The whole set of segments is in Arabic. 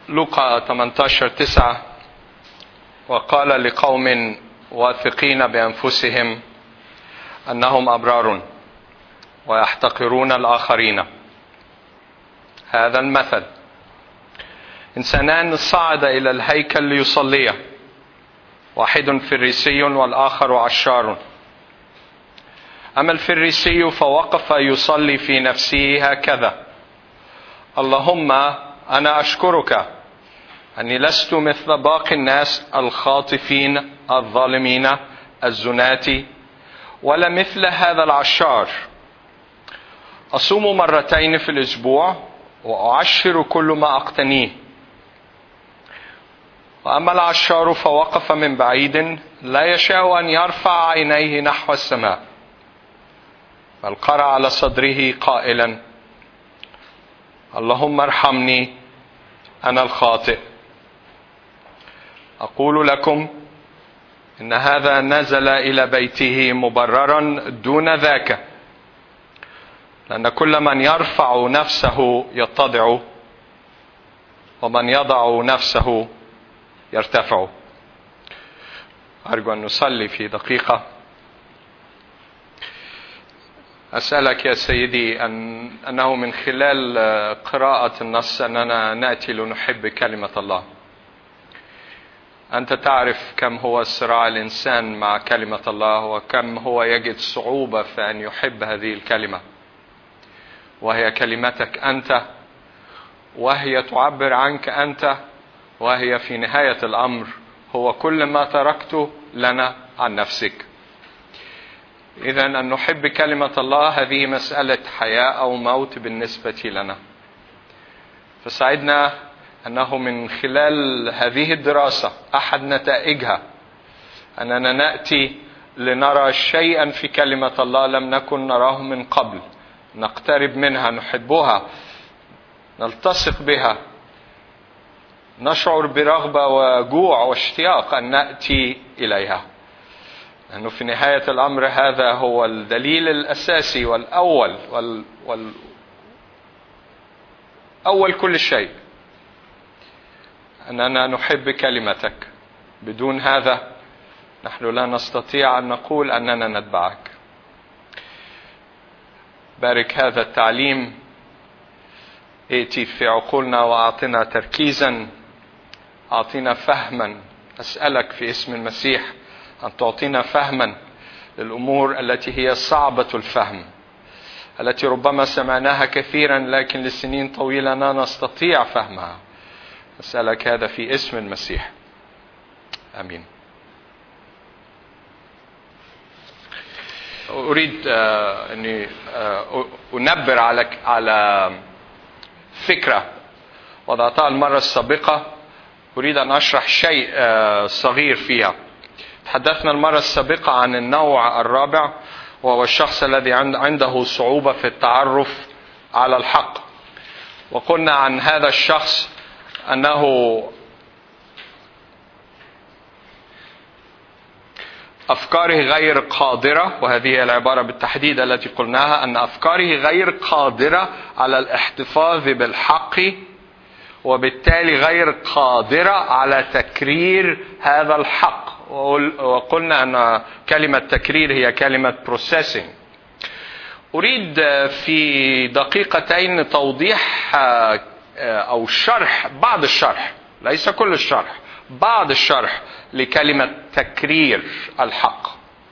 لوقا 18:9 وقال لقوم واثقين بأنفسهم أنهم أبرار ويحتقرون الآخرين. هذا المثل: إنسانان صعد إلى الهيكل ليصليا، واحد فريسي والآخر عشار. أما الفريسي فوقف يصلي في نفسه هكذا: اللهم أنا أشكرك أني لست مثل باقي الناس الخاطفين الظالمين الزناة، ولا مثل هذا العشار. أصوم مرتين في الأسبوع وأعشر كل ما أقتنيه. وأما العشار فوقف من بعيد لا يشاء أن يرفع عينيه نحو السماء، بل قرأ على صدره قائلا: اللهم ارحمني أنا الخاطئ. أقول لكم إن هذا نزل إلى بيته مبررا دون ذاك، لأن كل من يرفع نفسه يتضع، ومن يضع نفسه يرتفع. أرجو أن نصلي في دقيقة. أسألك يا سيدي أنه من خلال قراءة النص أننا نأتي لنحب كلمة الله. أنت تعرف كم هو صراع الإنسان مع كلمة الله، وكم هو يجد صعوبة في أن يحب هذه الكلمة، وهي كلمتك أنت، وهي تعبر عنك أنت، وهي في نهاية الأمر هو كل ما تركته لنا عن نفسك. إذن أن نحب كلمة الله هذه مسألة حياة أو موت بالنسبة لنا. فساعدنا أنه من خلال هذه الدراسة أحد نتائجها أننا نأتي لنرى شيئا في كلمة الله لم نكن نراه من قبل، نقترب منها، نحبها، نلتصق بها، نشعر برغبة وجوع واشتياق أن نأتي إليها، لأنه في نهاية الأمر هذا هو الدليل الأساسي والأول أول كل شيء، أننا نحب كلمتك. بدون هذا نحن لا نستطيع أن نقول أننا نتبعك. بارك هذا التعليم، ائتي في عقولنا وأعطنا تركيزا، أعطينا فهما. أسألك في اسم المسيح أن تعطينا فهما للأمور التي هي صعبة الفهم، التي ربما سمعناها كثيرا لكن لسنين طويلة لا نستطيع فهمها. أسألك هذا في اسم المسيح، آمين. أريد أني أنبر على فكرة وضعتها المرة السابقة، أريد أن أشرح شيء صغير فيها. تحدثنا المرة السابقة عن النوع الرابع، وهو الشخص الذي عنده صعوبة في التعرف على الحق. وقلنا عن هذا الشخص أنه أفكاره غير قادرة، وهذه هي العبارة بالتحديد التي قلناها، أن أفكاره غير قادرة على الاحتفاظ بالحق، وبالتالي غير قادرة على تكرير هذا الحق. وقلنا أن كلمة تكرير هي كلمة processing. أريد في دقيقتين توضيح أو شرح، بعض الشرح، ليس كل الشرح، بعض الشرح لكلمة تكرير الحق.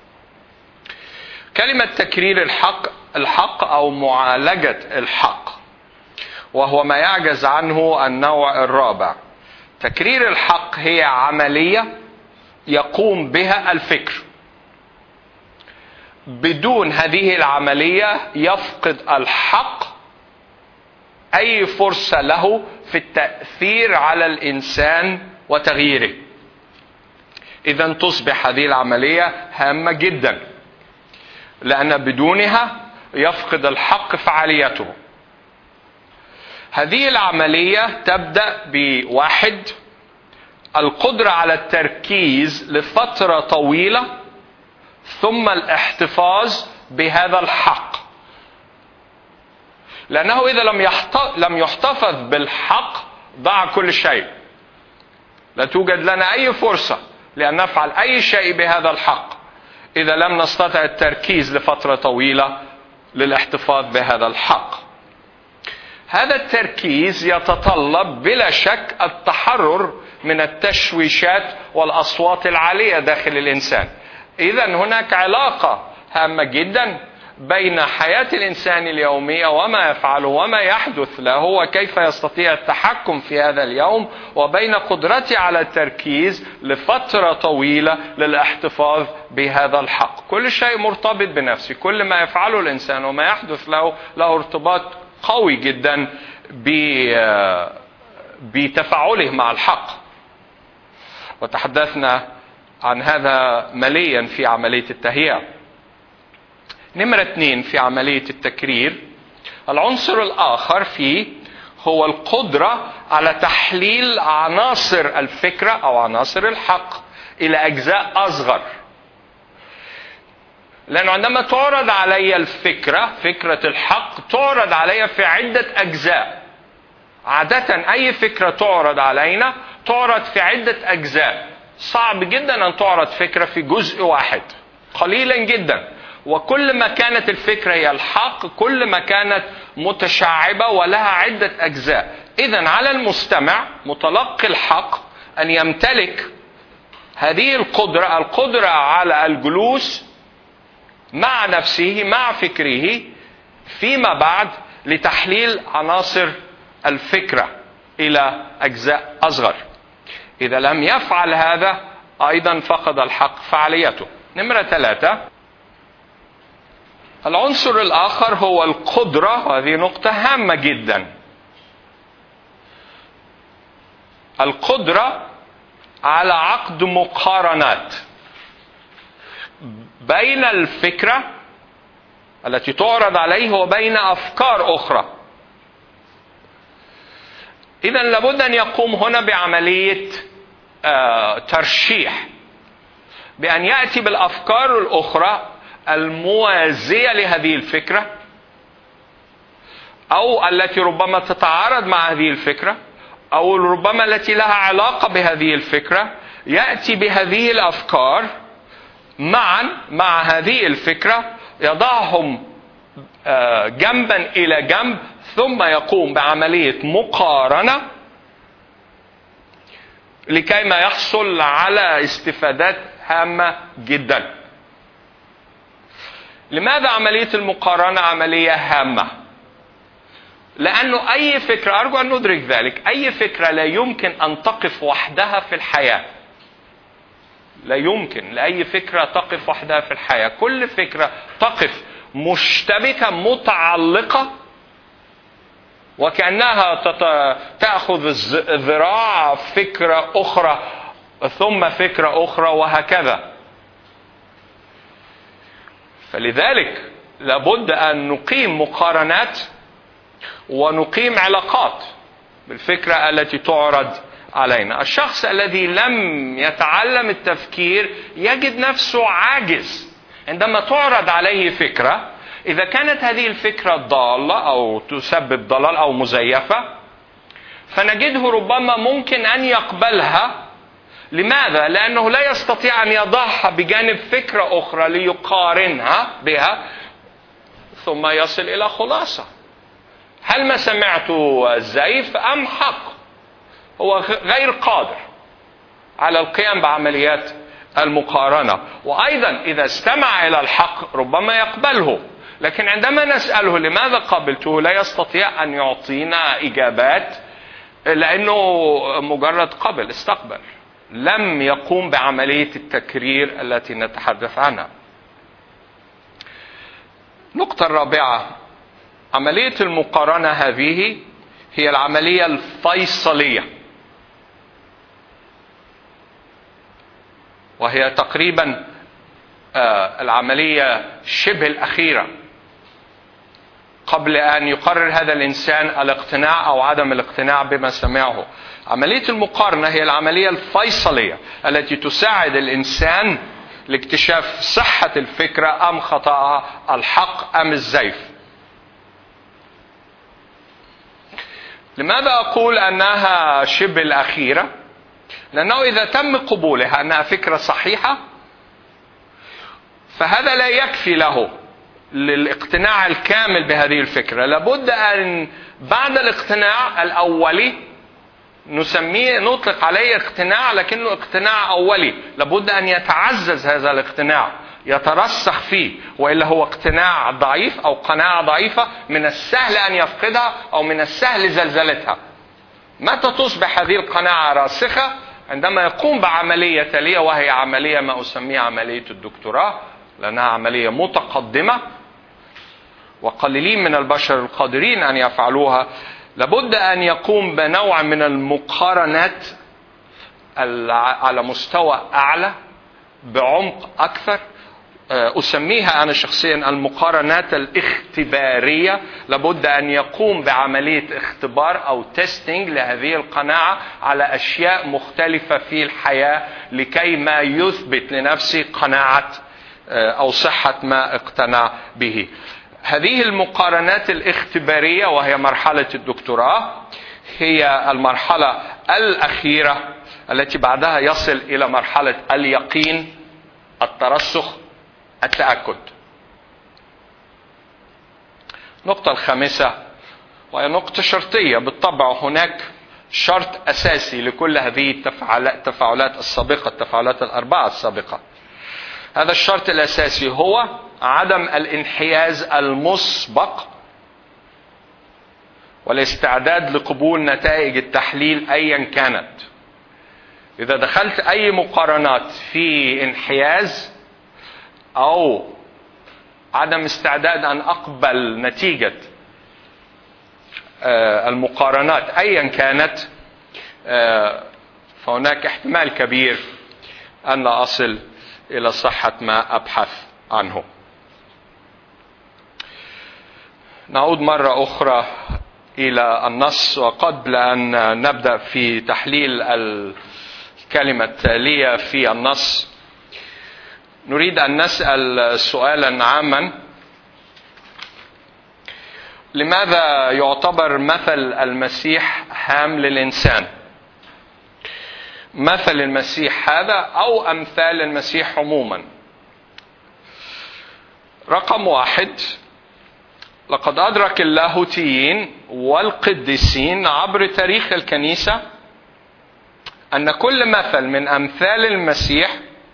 كلمة تكرير الحق أو معالجة الحق، وهو ما يعجز عنه النوع الرابع. تكرير الحق هي عملية يقوم بها الفكر. بدون هذه العملية يفقد الحق أي فرصة له في التأثير على الإنسان وتغييره. إذن تصبح هذه العملية هامة جدا، لأن بدونها يفقد الحق فعاليته. هذه العملية تبدأ بواحد، القدرة على التركيز لفترة طويلة، ثم الاحتفاظ بهذا الحق. لأنه إذا لم يحتفظ بالحق ضاع كل شيء. لا توجد لنا أي فرصة لأن نفعل أي شيء بهذا الحق إذا لم نستطع التركيز لفترة طويلة للاحتفاظ بهذا الحق. هذا التركيز يتطلب بلا شك التحرر من التشويشات والأصوات العالية داخل الإنسان. إذن هناك علاقة هامة جدا بين حياة الإنسان اليومية وما يفعله وما يحدث له وكيف يستطيع التحكم في هذا اليوم، وبين قدرته على التركيز لفترة طويلة للاحتفاظ بهذا الحق. كل شيء مرتبط بنفسه، كل ما يفعله الإنسان وما يحدث له ارتباط قوي جدا بتفاعله مع الحق. وتحدثنا عن هذا مليا في عملية التهيئة. نمرة 2 في عملية التكرير، العنصر الآخر فيه هو القدرة على تحليل عناصر الفكرة أو عناصر الحق إلى أجزاء أصغر. لأنه عندما تعرض علي الفكرة، فكرة الحق تعرض علي في عدة أجزاء. عادة أي فكرة تعرض علينا تعرض في عدة أجزاء. صعب جدا أن تعرض فكرة في جزء واحد، قليلا جدا. وكل ما كانت الفكرة هي الحق كل ما كانت متشعبة ولها عدة أجزاء. إذن على المستمع متلقي الحق أن يمتلك هذه القدرة على الجلوس مع نفسه مع فكره فيما بعد لتحليل عناصر الفكرة إلى أجزاء أصغر. إذا لم يفعل هذا أيضا فقد الحق فعاليته. نمرة 3، العنصر الآخر هو القدرة، وهذه نقطة هامة جدا، القدرة على عقد مقارنات بين الفكرة التي تعرض عليه وبين أفكار أخرى. إذن لابد أن يقوم هنا بعملية ترشيح، بأن يأتي بالأفكار الأخرى الموازية لهذه الفكرة أو التي ربما تتعارض مع هذه الفكرة أو ربما التي لها علاقة بهذه الفكرة. يأتي بهذه الأفكار معا مع هذه الفكرة، يضعهم جنبا إلى جنب، ثم يقوم بعملية مقارنة لكي ما يحصل على استفادات هامة جدا. لماذا عملية المقارنة عملية هامة؟ لأنه أي فكرة، أرجو أن ندرك ذلك، أي فكرة لا يمكن أن تقف وحدها في الحياة. لا يمكن لأي فكرة تقف وحدها في الحياة. كل فكرة تقف مشتبكة متعلقة، وكأنها تأخذ ذراع فكرة أخرى ثم فكرة أخرى وهكذا. فلذلك لابد أن نقيم مقارنات ونقيم علاقات بالفكرة التي تعرض علينا. الشخص الذي لم يتعلم التفكير يجد نفسه عاجز عندما تعرض عليه فكرة. إذا كانت هذه الفكرة ضالة أو تسبب ضلال أو مزيفة، فنجده ربما ممكن أن يقبلها. لماذا؟ لأنه لا يستطيع أن يضعها بجانب فكرة أخرى ليقارنها بها ثم يصل إلى خلاصة. هل ما سمعت زيف أم حق؟ هو غير قادر على القيام بعمليات المقارنة. وأيضا إذا استمع إلى الحق ربما يقبله، لكن عندما نسأله لماذا قبلته لا يستطيع أن يعطينا إجابات، لأنه مجرد قبل، استقبل، لم يقوم بعملية التكرير التي نتحدث عنها. النقطة الرابعة، عملية المقارنة هذه هي العملية الفيصلية، وهي تقريبا العملية شبه الأخيرة قبل أن يقرر هذا الإنسان الاقتناع أو عدم الاقتناع بما سمعه. عملية المقارنة هي العملية الفيصلية التي تساعد الإنسان لاكتشاف صحة الفكرة أم خطأها، الحق أم الزيف. لماذا أقول أنها شبه الأخيرة؟ لأنه إذا تم قبولها أنها فكرة صحيحة، فهذا لا يكفي له للاقتناع الكامل بهذه الفكرة. لابد أن بعد الاقتناع الأولي نطلق عليه اقتناع، لكنه اقتناع أولي، لابد أن يتعزز هذا الاقتناع، يترسخ فيه، وإلا هو اقتناع ضعيف أو قناعة ضعيفة من السهل أن يفقدها أو من السهل زلزلتها. متى تصبح هذه القناعة راسخة؟ عندما يقوم بعملية تالية، وهي عملية ما أسميها عملية الدكتوراه، لأنها عملية متقدمة وقليلين من البشر القادرين أن يفعلوها. لابد أن يقوم بنوع من المقارنات على مستوى أعلى بعمق أكثر. أسميها أنا شخصيا المقارنات الاختبارية. لابد أن يقوم بعملية اختبار أو تيستينج لهذه القناعة على أشياء مختلفة في الحياة، لكي ما يثبت لنفسه قناعة أو صحة ما اقتنع به. هذه المقارنات الاختبارية، وهي مرحلة الدكتوراه، هي المرحلة الأخيرة التي بعدها يصل إلى مرحلة اليقين، الترسخ، التأكد. النقطة الخامسة وهي نقطة شرطية بالطبع. هناك شرط أساسي لكل هذه التفاعلات السابقة، التفاعلات الأربعة السابقة. هذا الشرط الأساسي هو عدم الانحياز المسبق والاستعداد لقبول نتائج التحليل أيا كانت. إذا دخلت أي مقارنات في انحياز أو عدم استعداد أن أقبل نتيجة المقارنات أيا كانت، فهناك احتمال كبير أن لا أصل إلى صحة ما أبحث عنه. نعود مرة أخرى إلى النص، وقبل أن نبدأ في تحليل الكلمة التالية في النص نريد أن نسأل سؤالا عاما: لماذا يعتبر مثل المسيح هام للإنسان؟ مثل المسيح هذا أو أمثال المسيح عموما. رقم واحد، لقد أدرك اللاهوتيين والقديسين عبر تاريخ الكنيسة أن كل مثل من أمثال المسيح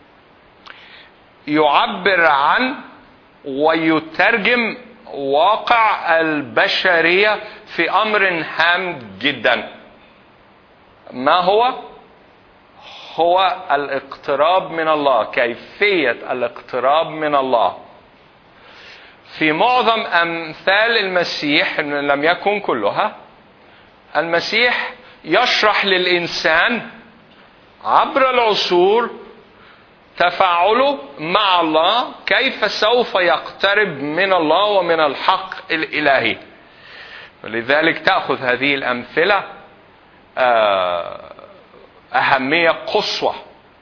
يعبر عن ويترجم واقع البشرية في أمر هام جدا. ما هو الاقتراب من الله، كيفية الاقتراب من الله. في معظم أمثال المسيح، إن لم يكن كلها، المسيح يشرح للإنسان عبر العصور تفاعله مع الله، كيف سوف يقترب من الله ومن الحق الإلهي. ولذلك تأخذ هذه الأمثلة أهمية قصوى.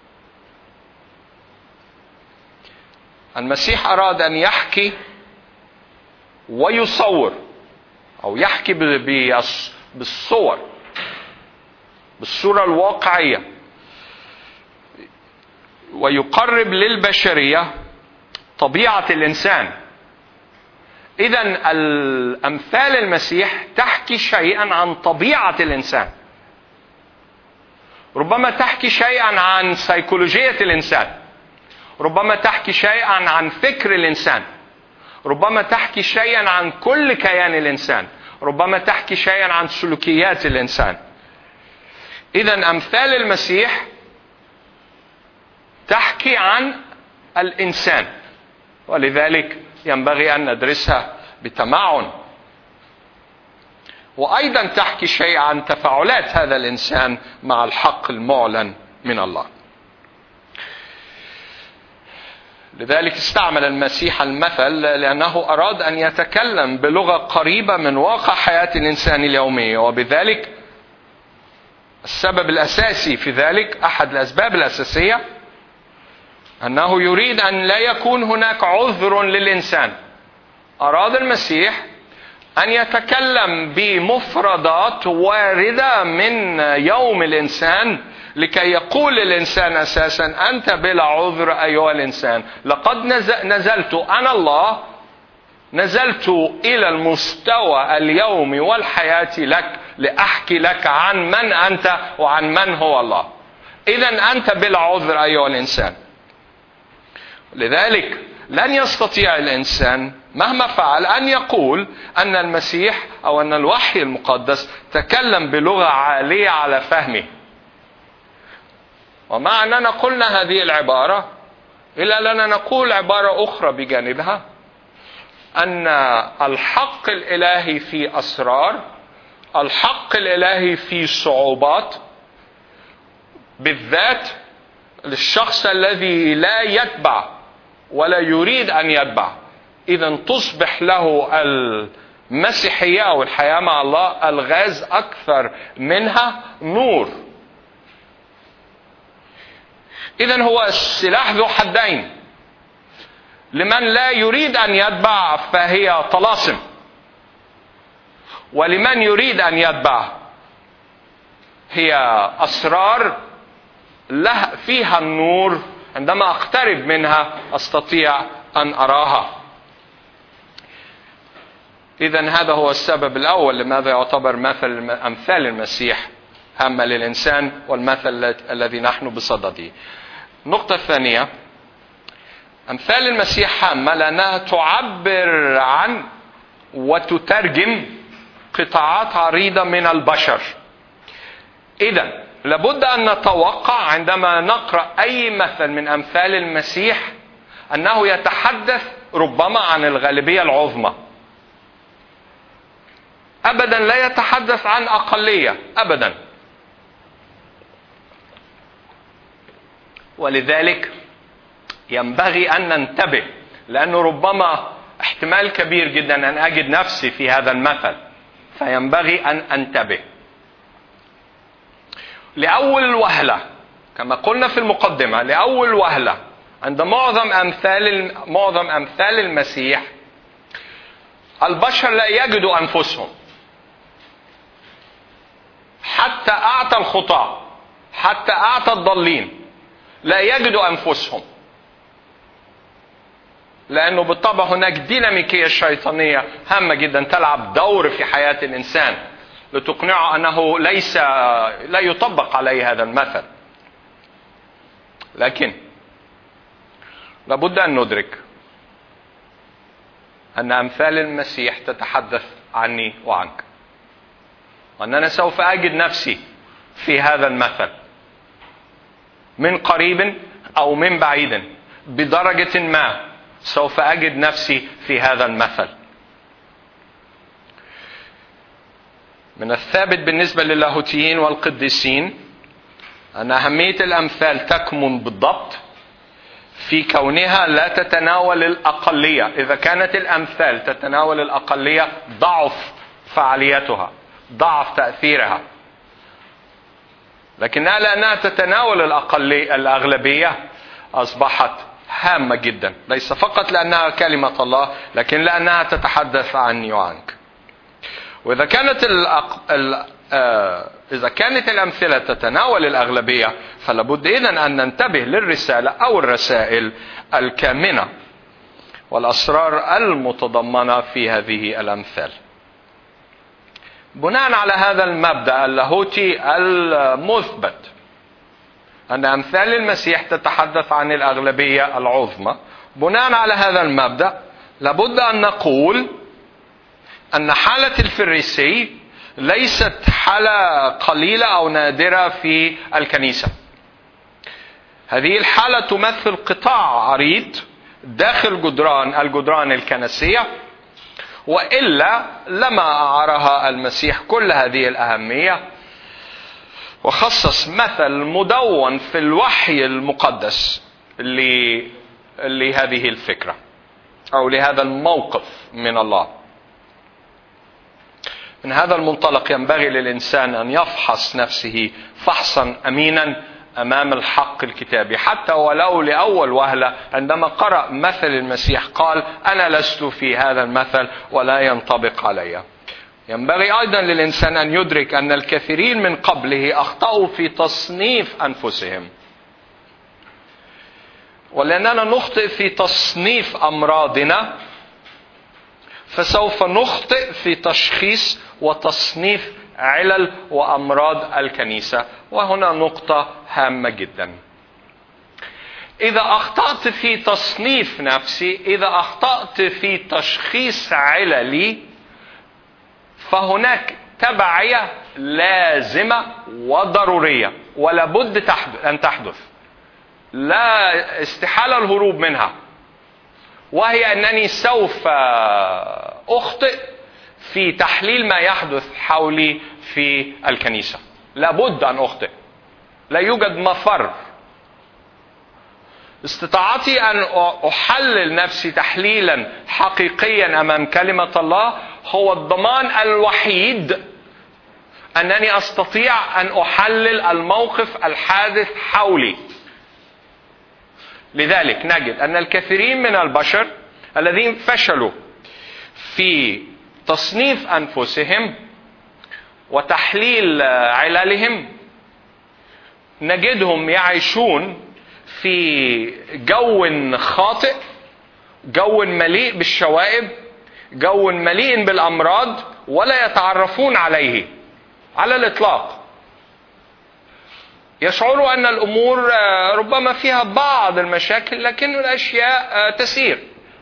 المسيح أراد أن يحكي ويصور، أو يحكي بالصور، بالصورة الواقعية، ويقرب للبشرية طبيعة الإنسان. إذن الأمثال المسيح تحكي شيئا عن طبيعة الإنسان، ربما تحكي شيئا عن سيكولوجية الإنسان، ربما تحكي شيئا عن فكر الإنسان، ربما تحكي شيئا عن كل كيان الإنسان، ربما تحكي شيئا عن سلوكيات الإنسان. إذن أمثال المسيح تحكي عن الإنسان، ولذلك ينبغي أن ندرسها بتمعن. وأيضا تحكي شيء عن تفاعلات هذا الإنسان مع الحق المعلن من الله. لذلك استعمل المسيح المثل، لأنه أراد أن يتكلم بلغة قريبة من واقع حياة الإنسان اليومية. وبذلك السبب الأساسي في ذلك، أحد الأسباب الأساسية، أنه يريد أن لا يكون هناك عذر للإنسان. أراد المسيح أن يتكلم بمفردات واردة من يوم الإنسان لكي يقول الإنسان أساسا أنت بلا عذر أيها الإنسان. لقد نزلت أنا الله، نزلت إلى المستوى اليومي والحياة لك لأحكي لك عن من أنت وعن من هو الله. إذن أنت بلا عذر أيها الإنسان. لذلك لن يستطيع الإنسان مهما فعل أن يقول أن المسيح أو أن الوحي المقدس تكلم بلغة عالية على فهمه. ومع أننا قلنا هذه العبارة، إلا أننا نقول عبارة أخرى بجانبها، أن الحق الإلهي في أسرار، الحق الإلهي في صعوبات، بالذات للشخص الذي لا يتبع ولا يريد أن يتبع. إذن تصبح له المسيحية أو الحياة مع الله الغاز أكثر منها نور. إذن هو السلاح ذو حدين. لمن لا يريد أن يتبع فهي طلاسم، ولمن يريد أن يتبع هي أسرار فيها النور. عندما أقترب منها أستطيع أن أراها. إذن هذا هو السبب الأول لماذا يعتبر أمثال المسيح هامة للإنسان والمثل الذي نحن بصدده. النقطة الثانية، أمثال المسيح هامة لأنها تعبر عن وتترجم قطاعات عريضة من البشر. إذن لابد أن نتوقع عندما نقرأ أي مثل من أمثال المسيح أنه يتحدث ربما عن الغالبية العظمى. أبدا لا يتحدث عن أقلية أبدا. ولذلك ينبغي أن ننتبه، لأنه ربما احتمال كبير جدا أن أجد نفسي في هذا المثل، فينبغي أن أنتبه. لأول وهلة كما قلنا في المقدمة، لأول وهلة عند معظم أمثال المسيح البشر لا يجدوا أنفسهم، حتى أعطى الخطاة، حتى أعطى الضالين لا يجدوا أنفسهم، لأنه بالطبع هناك ديناميكية شيطانية هامة جدا تلعب دور في حياة الإنسان لتقنعه أنه لا يطبق عليه هذا المثل. لكن لابد أن ندرك أن أمثال المسيح تتحدث عني وعنك، وأننا سوف أجد نفسي في هذا المثل من قريب أو من بعيد، بدرجة ما سوف أجد نفسي في هذا المثل. من الثابت بالنسبة للاهوتيين والقديسين أن أهمية الأمثال تكمن بالضبط في كونها لا تتناول الأقلية. إذا كانت الأمثال تتناول الأقلية ضعف فعاليتها، ضعف تأثيرها. لكنها لأنها تتناول الأغلبية أصبحت هامة جدا، ليس فقط لأنها كلمة الله، لكن لأنها تتحدث عني وعنك. وإذا كانت الأمثلة تتناول الأغلبية، فلابد إذن أن ننتبه للرسالة أو الرسائل الكامنة والأسرار المتضمنة في هذه الأمثال. بناء على هذا المبدأ اللاهوتي المثبت أن أمثال المسيح تتحدث عن الأغلبية العظمى، بناء على هذا المبدأ لابد أن نقول أن حالة الفريسي ليست حالة قليلة أو نادرة في الكنيسة. هذه الحالة تمثل قطاع عريض داخل الجدران الكنسية، وإلا لما أعارها المسيح كل هذه الأهمية وخصص مثل مدون في الوحي المقدس لهذه الفكرة أو لهذا الموقف من الله. من هذا المنطلق ينبغي للإنسان أن يفحص نفسه فحصا أمينا أمام الحق الكتابي، حتى ولو لأول وهلة عندما قرأ مثل المسيح قال أنا لست في هذا المثل ولا ينطبق علي. ينبغي أيضا للإنسان أن يدرك أن الكثيرين من قبله أخطأوا في تصنيف أنفسهم، ولأننا نخطئ في تصنيف أمراضنا فسوف نخطئ في تشخيص وتصنيف علل وأمراض الكنيسة. وهنا نقطة هامة جدا. إذا أخطأت في تصنيف نفسي، إذا أخطأت في تشخيص عللي، فهناك تبعية لازمة وضرورية ولا بد أن تحدث، لا استحالة الهروب منها، وهي أنني سوف أخطئ في تحليل ما يحدث حولي في الكنيسة. لابد أن أخطئ، لا يوجد مفر. استطاعتي أن أحلل نفسي تحليلا حقيقيا أمام كلمة الله هو الضمان الوحيد أنني أستطيع أن أحلل الموقف الحادث حولي. لذلك نجد أن الكثيرين من البشر الذين فشلوا في تصنيف أنفسهم وتحليل عللهم نجدهم يعيشون في جو خاطئ، جو مليء بالشوائب، جو مليء بالأمراض، ولا يتعرفون عليه على الإطلاق. يشعروا أن الأمور ربما فيها بعض المشاكل، لكن الأشياء تسير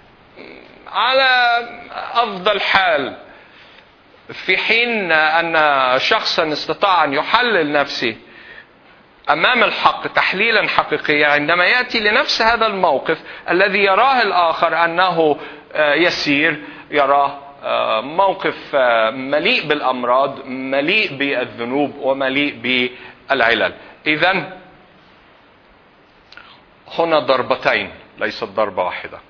على أفضل حال، في حين أن شخصا استطاع أن يحلل نفسه أمام الحق تحليلا حقيقيا عندما يأتي لنفس هذا الموقف الذي يراه الآخر أنه يسير، يراه موقف مليء بالأمراض، مليء بالذنوب، ومليء بالعلل. إذن هنا ضربتين ليست ضربة واحدة.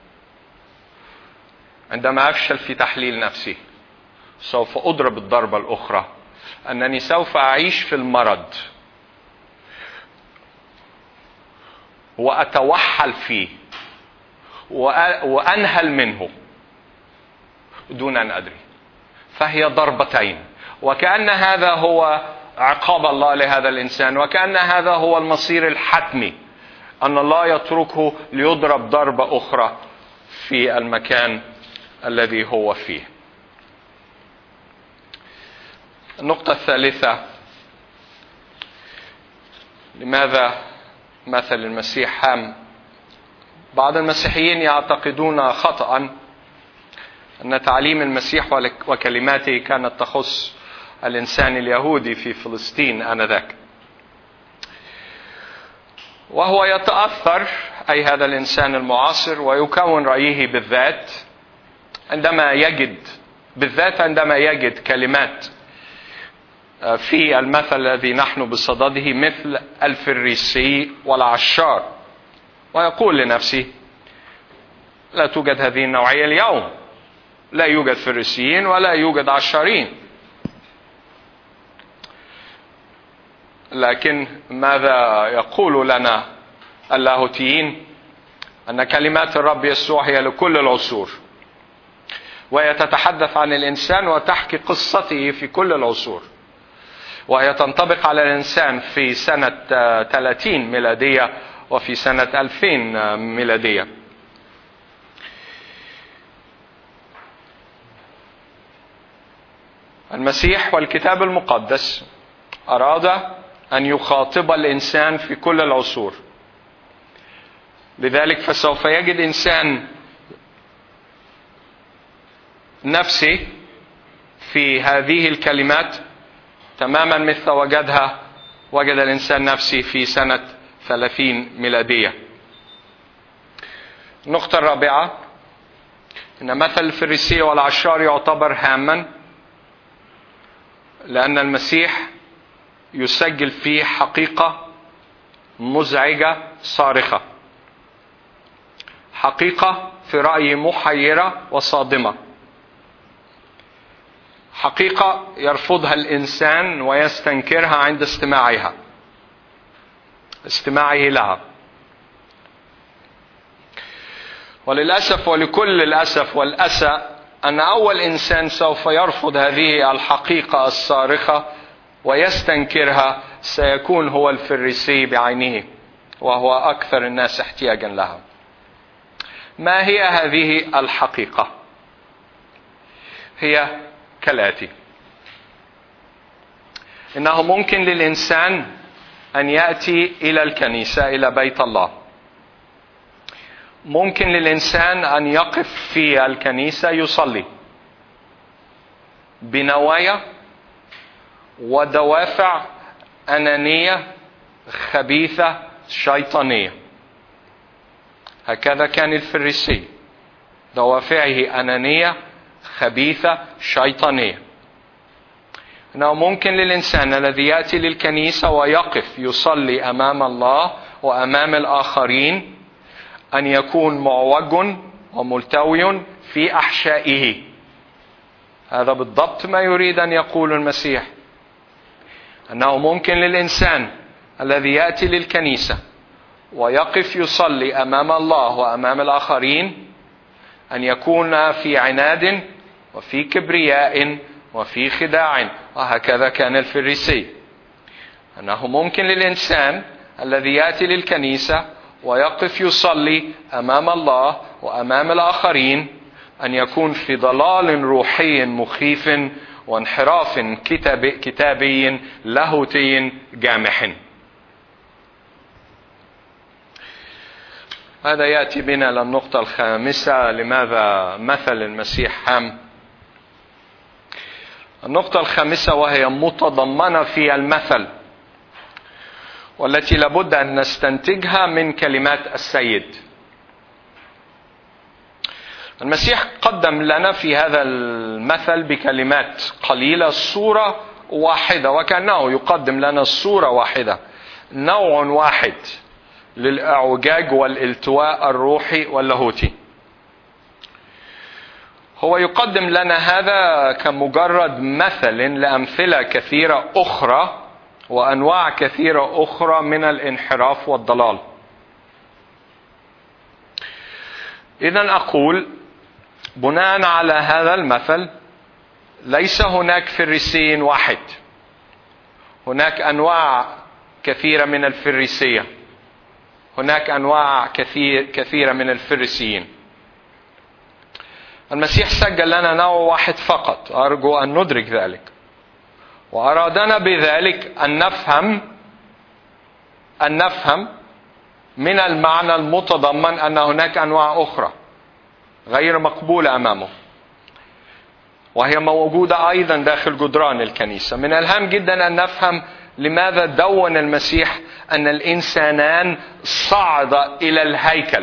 عندما أفشل في تحليل نفسي سوف أضرب الضربة الأخرى، أنني سوف أعيش في المرض وأتوحل فيه وأنهل منه دون أن أدري. فهي ضربتين، وكأن هذا هو عقاب الله لهذا الإنسان، وكأن هذا هو المصير الحتمي، أن الله يتركه ليضرب ضربة أخرى في المكان الذي هو فيه. النقطة الثالثة، لماذا مثل المسيح هام؟ بعض المسيحيين يعتقدون خطأ أن تعليم المسيح وكلماته كانت تخص الإنسان اليهودي في فلسطين آنذاك، وهو يتأثر أي هذا الإنسان المعاصر ويكون رأيه بالذات عندما يجد كلمات في المثل الذي نحن بصدده مثل الفريسي والعشار، ويقول لنفسه لا توجد هذه النوعية اليوم، لا يوجد فريسيين ولا يوجد عشارين. لكن ماذا يقول لنا اللاهوتيين؟ أن كلمات الرب يسوع هي لكل العصور، وهي تتحدث عن الإنسان وتحكي قصته في كل العصور، وهي تنطبق على الإنسان في سنة 30 ميلادية وفي سنة 2000 ميلادية. المسيح والكتاب المقدس أراد أن يخاطب الإنسان في كل العصور، لذلك فسوف يجد إنسان نفسي في هذه الكلمات تماما مثل وجد الإنسان نفسي في سنة 30 ميلادية. النقطة الرابعة، إن مثل الفريسي والعشار يعتبر هاما لأن المسيح يسجل فيه حقيقة مزعجة صارخة، حقيقة في رأيي محيرة وصادمة، حقيقة يرفضها الإنسان ويستنكرها عند استماعها. استماعه لها. وللأسف ولكل الأسف والأسى أن أول إنسان سوف يرفض هذه الحقيقة الصارخة ويستنكرها سيكون هو الفريسي بعينه، وهو أكثر الناس احتياجا لها. ما هي هذه الحقيقة؟ هي كالآتي: إنه ممكن للإنسان أن يأتي إلى الكنيسة، إلى بيت الله. ممكن للإنسان أن يقف في الكنيسة يصلي بنوايا ودوافع أنانية خبيثة شيطانية. هكذا كان الفريسي، دوافعه أنانية خبيثة شيطانية. إنه ممكن للإنسان الذي يأتي للكنيسة ويقف يصلي أمام الله وأمام الآخرين أن يكون معوج وملتوي في أحشائه. هذا بالضبط ما يريد أن يقول المسيح، أنه ممكن للإنسان الذي يأتي للكنيسة ويقف يصلي أمام الله وأمام الآخرين أن يكون في عناد وفي كبرياء وفي خداع. وهكذا كان الفريسي. أنه ممكن للإنسان الذي يأتي للكنيسة ويقف يصلي أمام الله وأمام الآخرين أن يكون في ضلال روحي مخيف وانحراف كتابي لاهوتي جامح. هذا يأتي بنا للنقطة الخامسة: لماذا مثل المسيح هام؟ النقطة الخامسة وهي متضمنة في المثل، والتي لابد أن نستنتجها من كلمات السيد. المسيح قدم لنا في هذا المثل بكلمات قليلة صورة واحدة، وكأنه يقدم لنا صورة واحدة، نوع واحد للإعوجاج والالتواء الروحي واللاهوتي. هو يقدم لنا هذا كمجرد مثل لأمثلة كثيرة أخرى وأنواع كثيرة أخرى من الانحراف والضلال. إذن أقول بناء على هذا المثل ليس هناك فريسي واحد، هناك أنواع كثيرة من الفريسية، هناك أنواع كثيرة من الفريسيين. المسيح سجل لنا نوع واحد فقط، أرجو أن ندرك ذلك، وأرادنا بذلك أن نفهم من المعنى المتضمن أن هناك أنواع أخرى غير مقبولة أمامه، وهي موجودة أيضا داخل جدران الكنيسة. من الهام جدا أن نفهم لماذا دون المسيح أن الإنسانان صعدا إلى الهيكل.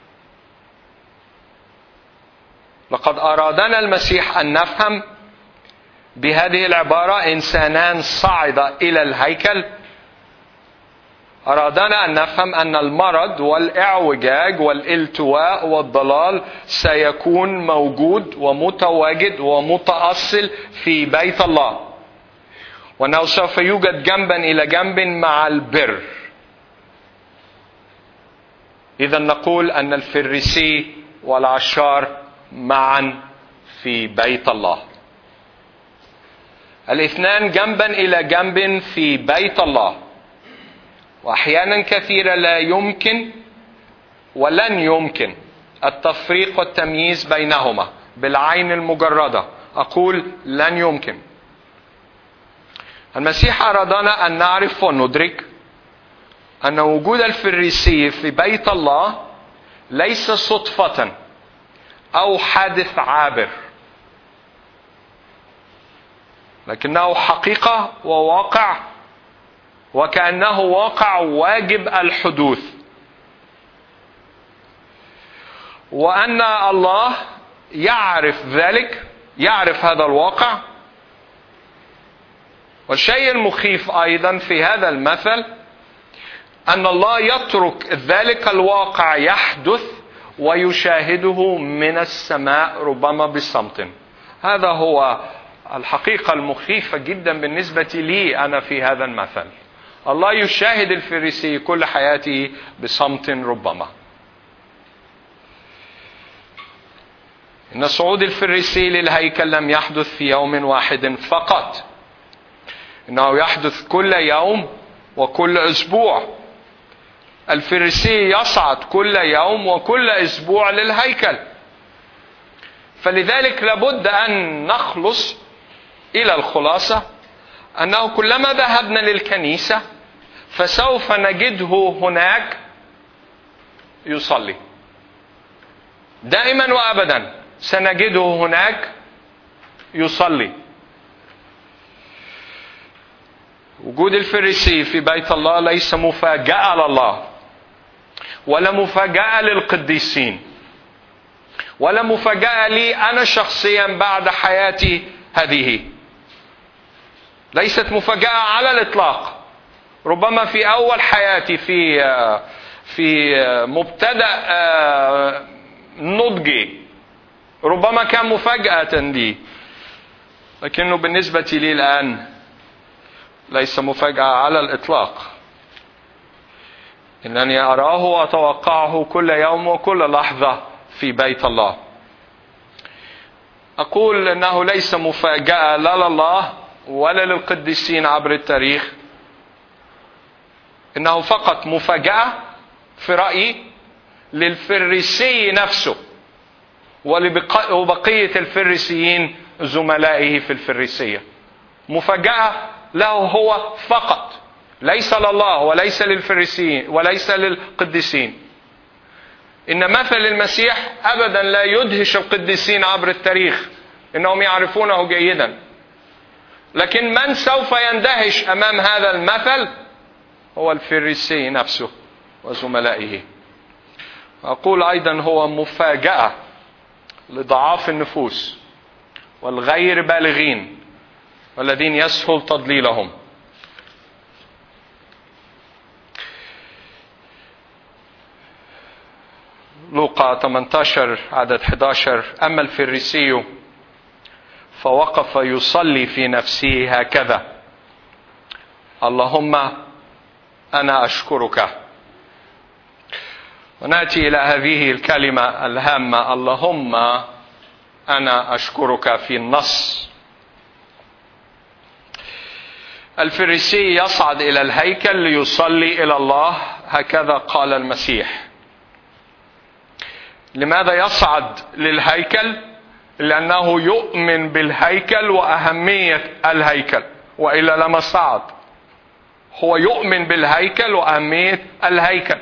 لقد أرادنا المسيح أن نفهم بهذه العبارة إنسانان صعدا إلى الهيكل. أرادنا أن نفهم أن المرض والإعوجاج والالتواء والضلال سيكون موجود ومتواجد ومتأصل في بيت الله، وأنه سوف يوجد جنبا إلى جنب مع البر. إذا نقول أن الفريسي والعشار معا في بيت الله، الاثنان جنبا إلى جنب في بيت الله. وأحيانا كثيرة لا يمكن ولن يمكن التفريق والتمييز بينهما بالعين المجردة. أقول لن يمكن. المسيح أرادنا أن نعرف وندرك أن وجود الفريسي في بيت الله ليس صدفة أو حادث عابر، لكنه حقيقة وواقع، وكأنه واقع واجب الحدوث، وأن الله يعرف ذلك، يعرف هذا الواقع. والشيء المخيف أيضا في هذا المثل أن الله يترك ذلك الواقع يحدث ويشاهده من السماء ربما بصمت. هذا هو الحقيقة المخيفة جدا بالنسبة لي أنا في هذا المثل. الله يشاهد الفريسي كل حياته بصمت ربما. إن صعود الفريسي للهيكل لم يحدث في يوم واحد فقط، إنه يحدث كل يوم وكل أسبوع. الفريسي يصعد كل يوم وكل أسبوع للهيكل. فلذلك لابد أن نخلص إلى الخلاصة أنه كلما ذهبنا للكنيسة فسوف نجده هناك يصلي. دائما وأبدا سنجده هناك يصلي. وجود الفريسي في بيت الله ليس مفاجأة لله، ولا مفاجأة للقديسين، ولا مفاجأة لي أنا شخصيا بعد حياتي هذه. ليست مفاجأة على الإطلاق. ربما في أول حياتي في مبتدأ نضجي ربما كان مفاجأة لي، لكنه بالنسبة لي الآن ليس مفاجأة على الإطلاق. إنني أراه وأتوقعه كل يوم وكل لحظة في بيت الله. أقول إنه ليس مفاجأة لا لله ولا للقديسين عبر التاريخ، إنه فقط مفاجأة في رأيي للفريسي نفسه وبقية الفريسيين زملائه في الفريسية. مفاجأة له هو فقط، ليس لله وليس للفريسيين وليس للقديسين. إن مثل المسيح أبدا لا يدهش القديسين عبر التاريخ، إنهم يعرفونه جيدا. لكن من سوف يندهش أمام هذا المثل هو الفريسي نفسه وزملائه. أقول أيضا هو مفاجأة لضعاف النفوس والغير بالغين والذين يسهل تضليلهم. لوقا 18 عدد 11: أما الفريسي فوقف يصلي في نفسه هكذا: اللهم أنا أشكرك. ونأتي إلى هذه الكلمة الهامة: اللهم أنا أشكرك في النص. الفريسي يصعد إلى الهيكل ليصلي إلى الله، هكذا قال المسيح. لماذا يصعد للهيكل؟ لأنه يؤمن بالهيكل وأهمية الهيكل، وإلا لما صعد. هو يؤمن بالهيكل وأهمية الهيكل،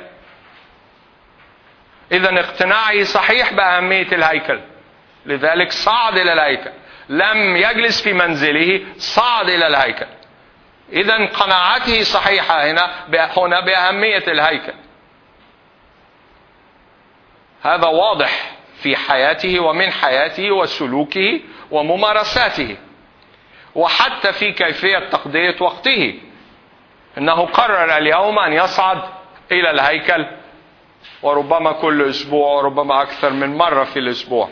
إذن اقتناعه صحيح بأهمية الهيكل، لذلك صعد إلى الهيكل. لم يجلس في منزله، صعد إلى الهيكل. إذن قناعته صحيحة هنا بأهمية الهيكل. هذا واضح في حياته ومن حياته وسلوكه وممارساته، وحتى في كيفية تقضية وقته. إنه قرر اليوم أن يصعد إلى الهيكل، وربما كل أسبوع وربما أكثر من مرة في الأسبوع.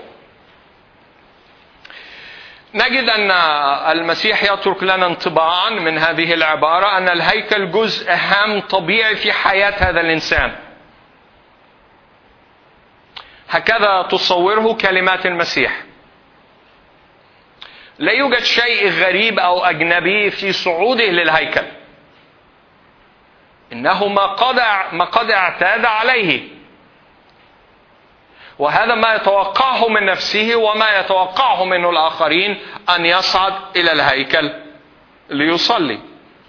نجد أن المسيح يترك لنا انطباعا من هذه العبارة أن الهيكل جزء هام طبيعي في حياة هذا الإنسان. هكذا تصوره كلمات المسيح. لا يوجد شيء غريب أو أجنبي في صعوده للهيكل، إنه ما قد اعتاد عليه، وهذا ما يتوقعه من نفسه وما يتوقعه منه الآخرين، أن يصعد إلى الهيكل ليصلي.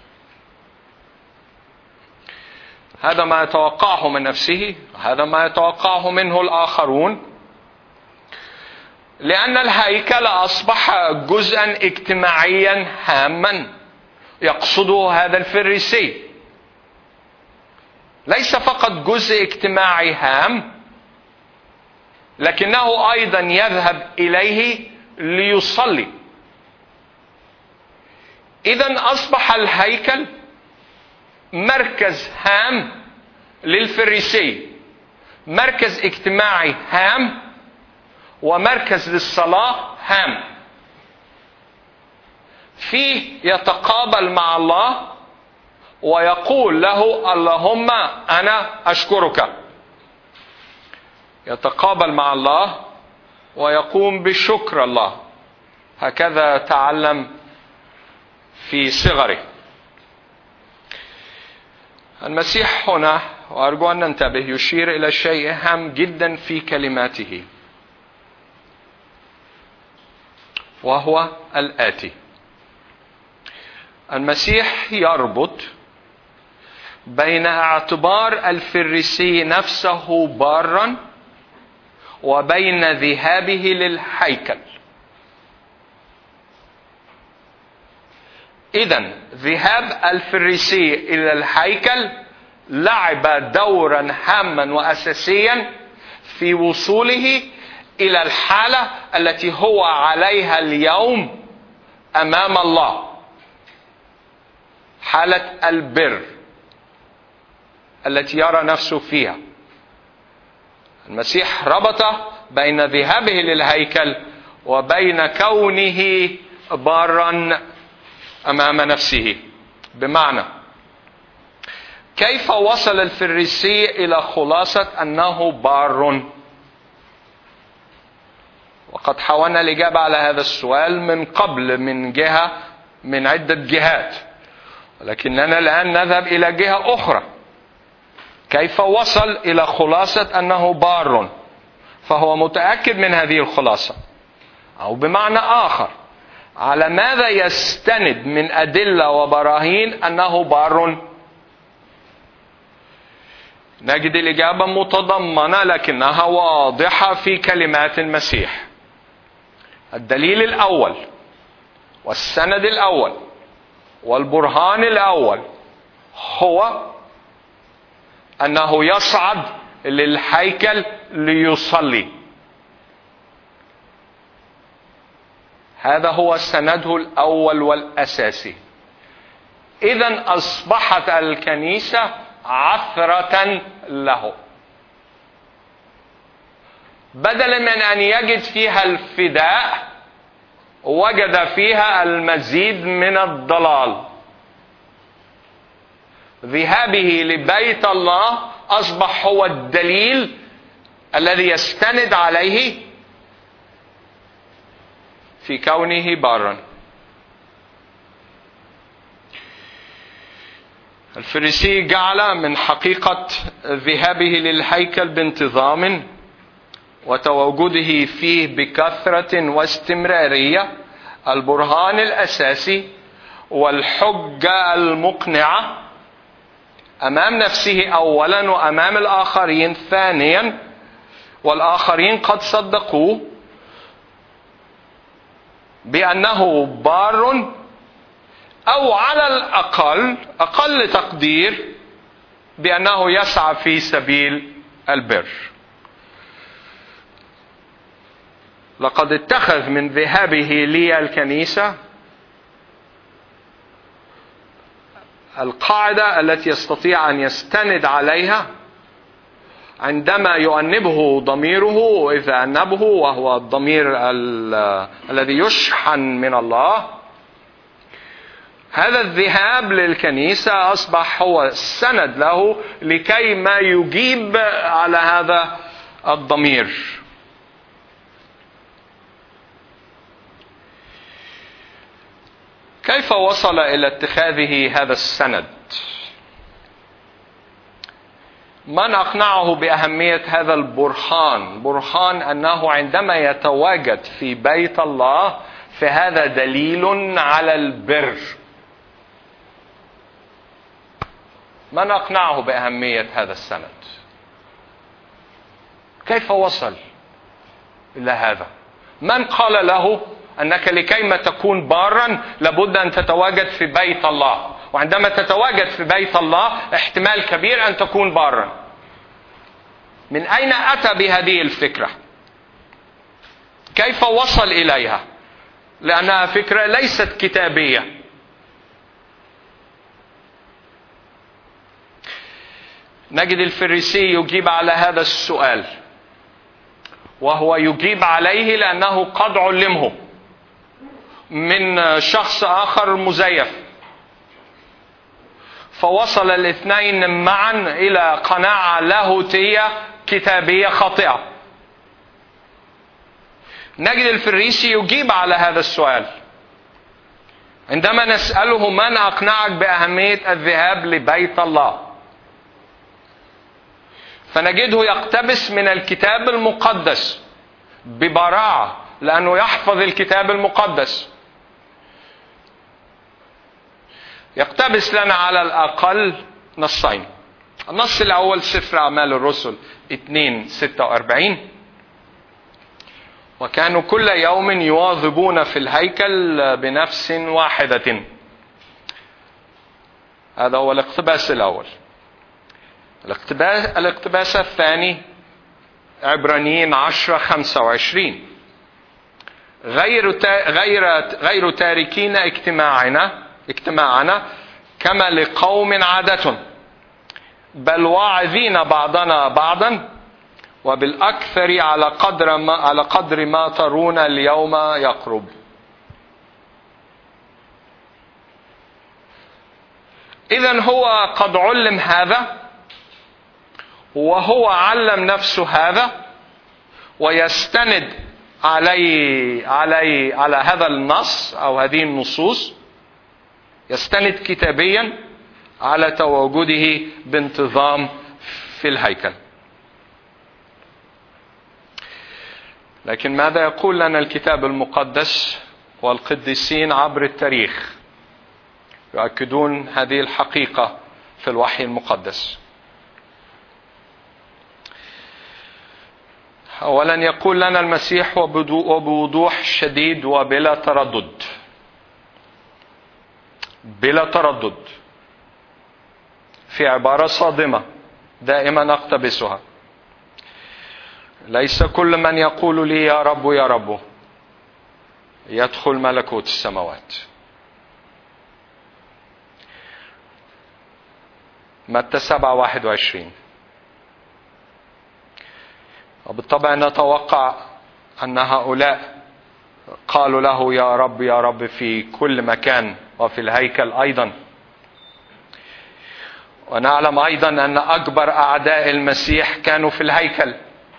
هذا ما يتوقعه من نفسه، هذا ما يتوقعه منه الآخرون، لأن الهيكل أصبح جزءا اجتماعيا هاما يقصده هذا الفريسي. ليس فقط جزء اجتماعي هام، لكنه أيضا يذهب إليه ليصلي. إذن أصبح الهيكل مركز هام للفريسي، مركز اجتماعي هام، ومركز للصلاة هام. فيه يتقابل مع الله ويقول له اللهم أنا أشكرك. يتقابل مع الله ويقوم بشكر الله. هكذا تعلم في صغره. المسيح هنا، وأرجو أن ننتبه، يشير إلى شيء هام جدا في كلماته، وهو الآتي. المسيح يربط بين اعتبار الفريسي نفسه بارا وبين ذهابه للهيكل. إذن ذهاب الفريسي إلى الهيكل لعب دورا هاما وأساسيا في وصوله إلى الحالة التي هو عليها اليوم أمام الله، حالة البر التي يرى نفسه فيها. المسيح ربط بين ذهابه للهيكل وبين كونه بارا أمام نفسه. بمعنى، كيف وصل الفريسي إلى خلاصة أنه بار؟ وقد حاولنا الإجابة على هذا السؤال من قبل من عدة جهات، ولكننا الآن نذهب إلى جهة أخرى. كيف وصل إلى خلاصة أنه بار؟ فهو متأكد من هذه الخلاصة، أو بمعنى آخر، على ماذا يستند من أدلة وبراهين أنه بار؟ نجد الإجابة متضمنة لكنها واضحة في كلمات المسيح. الدليل الأول والسند الأول والبرهان الأول هو أنه يصعد للهيكل ليصلي. هذا هو سنده الأول والأساسي. إذن أصبحت الكنيسة عثرة له، بدلا من أن يجد فيها الفداء وجد فيها المزيد من الضلال. ذهابه لبيت الله أصبح هو الدليل الذي يستند عليه في كونه بارا. الفريسي جعل من حقيقة ذهابه للهيكل بانتظام وتواجده فيه بكثرة واستمرارية البرهان الأساسي والحجة المقنعة أمام نفسه أولا وأمام الآخرين ثانيا، والآخرين قد صدقوه بأنه بار، أو على الأقل أقل تقدير بأنه يسعى في سبيل البر. لقد اتخذ من ذهابه للكنيسة القاعدة التي يستطيع أن يستند عليها عندما يؤنبه ضميره، إذا أنبه وهو الضمير الذي يشحن من الله. هذا الذهاب للكنيسة أصبح هو السند له لكي ما يجيب على هذا الضمير. كيف وصل إلى اتخاذه هذا السند؟ من أقنعه بأهمية هذا البرهان؟ برهان أنه عندما يتواجد في بيت الله فهذا دليل على البر. من أقنعه بأهمية هذا السند؟ كيف وصل إلى هذا؟ من قال له أنك لكيما تكون بارا لابد أن تتواجد في بيت الله، وعندما تتواجد في بيت الله احتمال كبير أن تكون بارا؟ من أين أتى بهذه الفكرة؟ كيف وصل إليها؟ لأنها فكرة ليست كتابية. نجد الفريسي يجيب على هذا السؤال، وهو يجيب عليه لأنه قد علمه من شخص آخر مزيف. فوصل الاثنين معا إلى قناعة لاهوتية كتابية خاطئة. نجد الفريسي يجيب على هذا السؤال عندما نسأله: من أقنعك بأهمية الذهاب لبيت الله؟ فنجده يقتبس من الكتاب المقدس ببراعة، لأنه يحفظ الكتاب المقدس. يقتبس لنا على الأقل نصين. النص الأول سفر أعمال الرسل 2:46: وكانوا كل يوم يواظبون في الهيكل بنفس واحدة. هذا هو الاقتباس الأول. الاقتباس الثاني عبرانيين 10:25: غير تاركين اجتماعنا كما لقوم عادة، بل واعظين بعضنا بعضا، وبالأكثر على قدر ما ترون اليوم يقرب. إذن هو قد علم هذا، وهو علم نفسه هذا، ويستند على هذا النص أو هذه النصوص، يستند كتابيا على تواجده بانتظام في الهيكل. لكن ماذا يقول لنا الكتاب المقدس والقديسين عبر التاريخ يؤكدون هذه الحقيقة في الوحي المقدس؟ أولا يقول لنا المسيح وبوضوح شديد وبلا تردد، بلا تردد، في عبارة صادمة دائما أقتبسها: ليس كل من يقول لي يا رب يا رب يدخل ملكوت السماوات. متى 7:21. وبالطبع نتوقع أن هؤلاء قالوا له يا رب يا رب في كل مكان وفي الهيكل أيضا. ونعلم أيضا أن أكبر أعداء المسيح كانوا في الهيكل،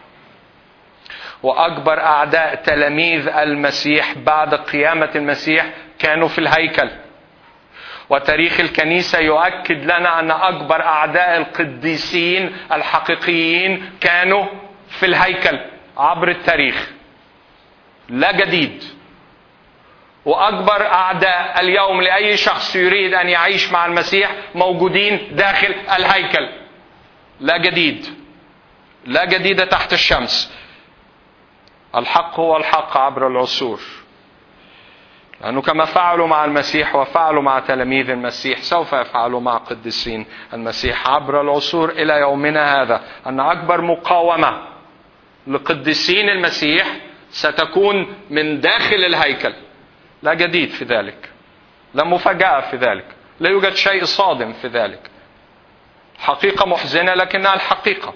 وأكبر أعداء تلاميذ المسيح بعد قيامة المسيح كانوا في الهيكل. وتاريخ الكنيسة يؤكد لنا أن أكبر أعداء القديسين الحقيقيين كانوا في الهيكل عبر التاريخ، لا جديد. وأكبر أعداء اليوم لأي شخص يريد أن يعيش مع المسيح موجودين داخل الهيكل، لا جديد، لا جديد تحت الشمس. الحق هو الحق عبر العصور، لأنه كما فعلوا مع المسيح وفعلوا مع تلاميذ المسيح سوف يفعلوا مع قديسين المسيح عبر العصور إلى يومنا هذا. أن أكبر مقاومة لقديسين المسيح ستكون من داخل الهيكل، لا جديد في ذلك، لا مفاجأة في ذلك، لا يوجد شيء صادم في ذلك. حقيقة محزنة لكنها الحقيقة.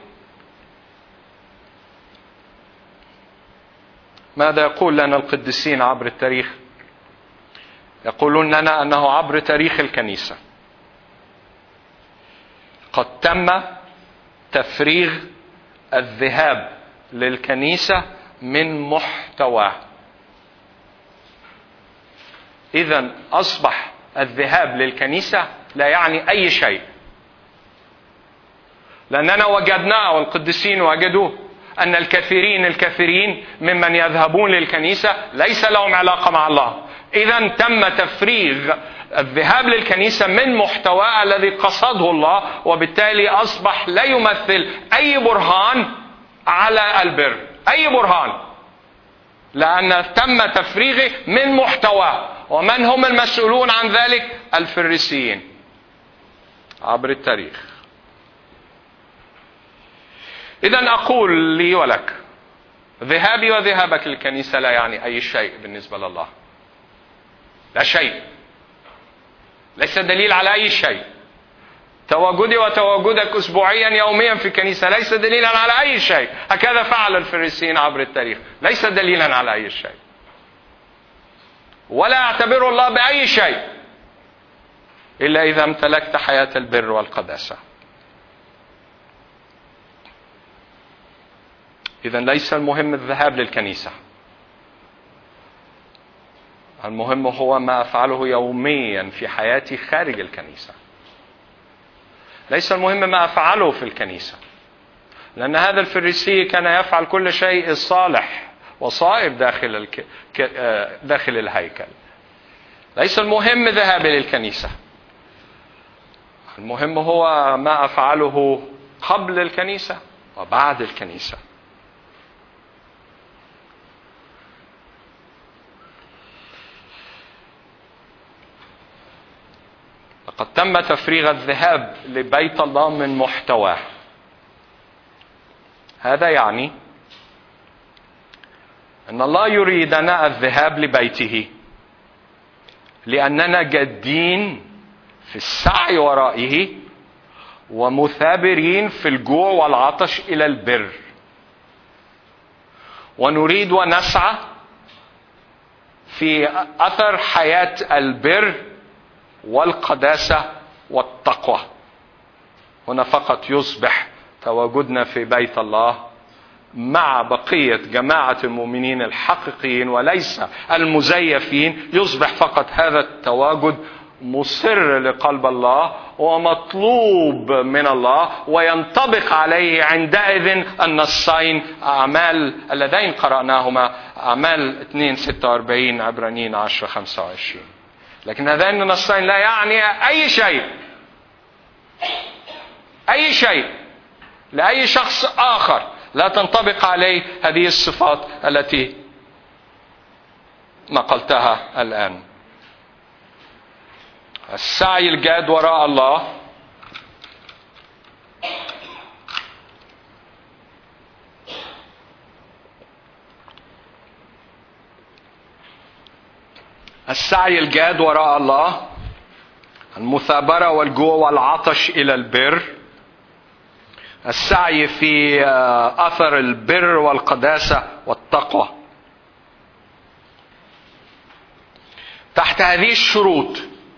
ماذا يقول لنا القديسين عبر التاريخ؟ يقولون لنا أنه عبر تاريخ الكنيسة قد تم تفريغ الذهاب للكنيسة من محتواه. إذن أصبح الذهاب للكنيسة لا يعني أي شيء، لأننا وجدنا والقديسين وجدوه أن الكثيرين ممن يذهبون للكنيسة ليس لهم علاقة مع الله. إذن تم تفريغ الذهاب للكنيسة من محتواه الذي قصده الله، وبالتالي أصبح لا يمثل أي برهان على البر، أي برهان، لأن تم تفريغه من محتواه. ومن هم المسؤولون عن ذلك؟ الفريسيين عبر التاريخ. إذن أقول لي ولك، ذهابي وذهابك للكنيسة لا يعني أي شيء بالنسبة لله، لا شيء، ليس دليل على أي شيء. تواجدي وتواجدك أسبوعيا يوميا في الكنيسة ليس دليلا على أي شيء. هكذا فعل الفريسيين عبر التاريخ، ليس دليلا على أي شيء، ولا يعتبر الله بأي شيء. إلا إذا امتلكت حياة البر والقداسة. إذا ليس المهم الذهاب للكنيسة، المهم هو ما أفعله يوميا في حياتي خارج الكنيسة. ليس المهم ما أفعله في الكنيسة، لأن هذا الفريسي كان يفعل كل شيء صالح وصائب داخل الهيكل. ليس المهم ذهابي للكنيسة، المهم هو ما أفعله قبل الكنيسة وبعد الكنيسة. لقد تم تفريغ الذهاب لبيت الله من محتواه. هذا يعني أن الله يريدنا الذهاب لبيته لأننا جادين في السعي ورائه ومثابرين في الجوع والعطش إلى البر، ونريد ونسعى في أثر حياة البر والقداسة والتقوى. هنا فقط يصبح تواجدنا في بيت الله مع بقية جماعة المؤمنين الحقيقيين وليس المزيفين، يصبح فقط هذا التواجد مصر لقلب الله ومطلوب من الله، وينطبق عليه عندئذ النصين أعمال اللذين قرأناهما، أعمال 2:46 عبرانيين 10:25. لكن هذين النصين لا يعني أي شيء لأي شخص آخر لا تنطبق عليه هذه الصفات التي نقلتها الآن. السعي الجاد وراء الله، السعي الجاد وراء الله، المثابرة والجوع والعطش إلى البر، السعي في أثر البر والقداسة والتقوى. تحت هذه الشروط،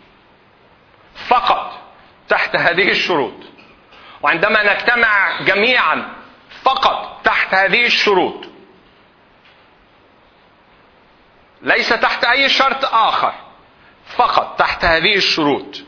فقط تحت هذه الشروط، وعندما نجتمع جميعا فقط تحت هذه الشروط، ليس تحت أي شرط آخر، فقط تحت هذه الشروط،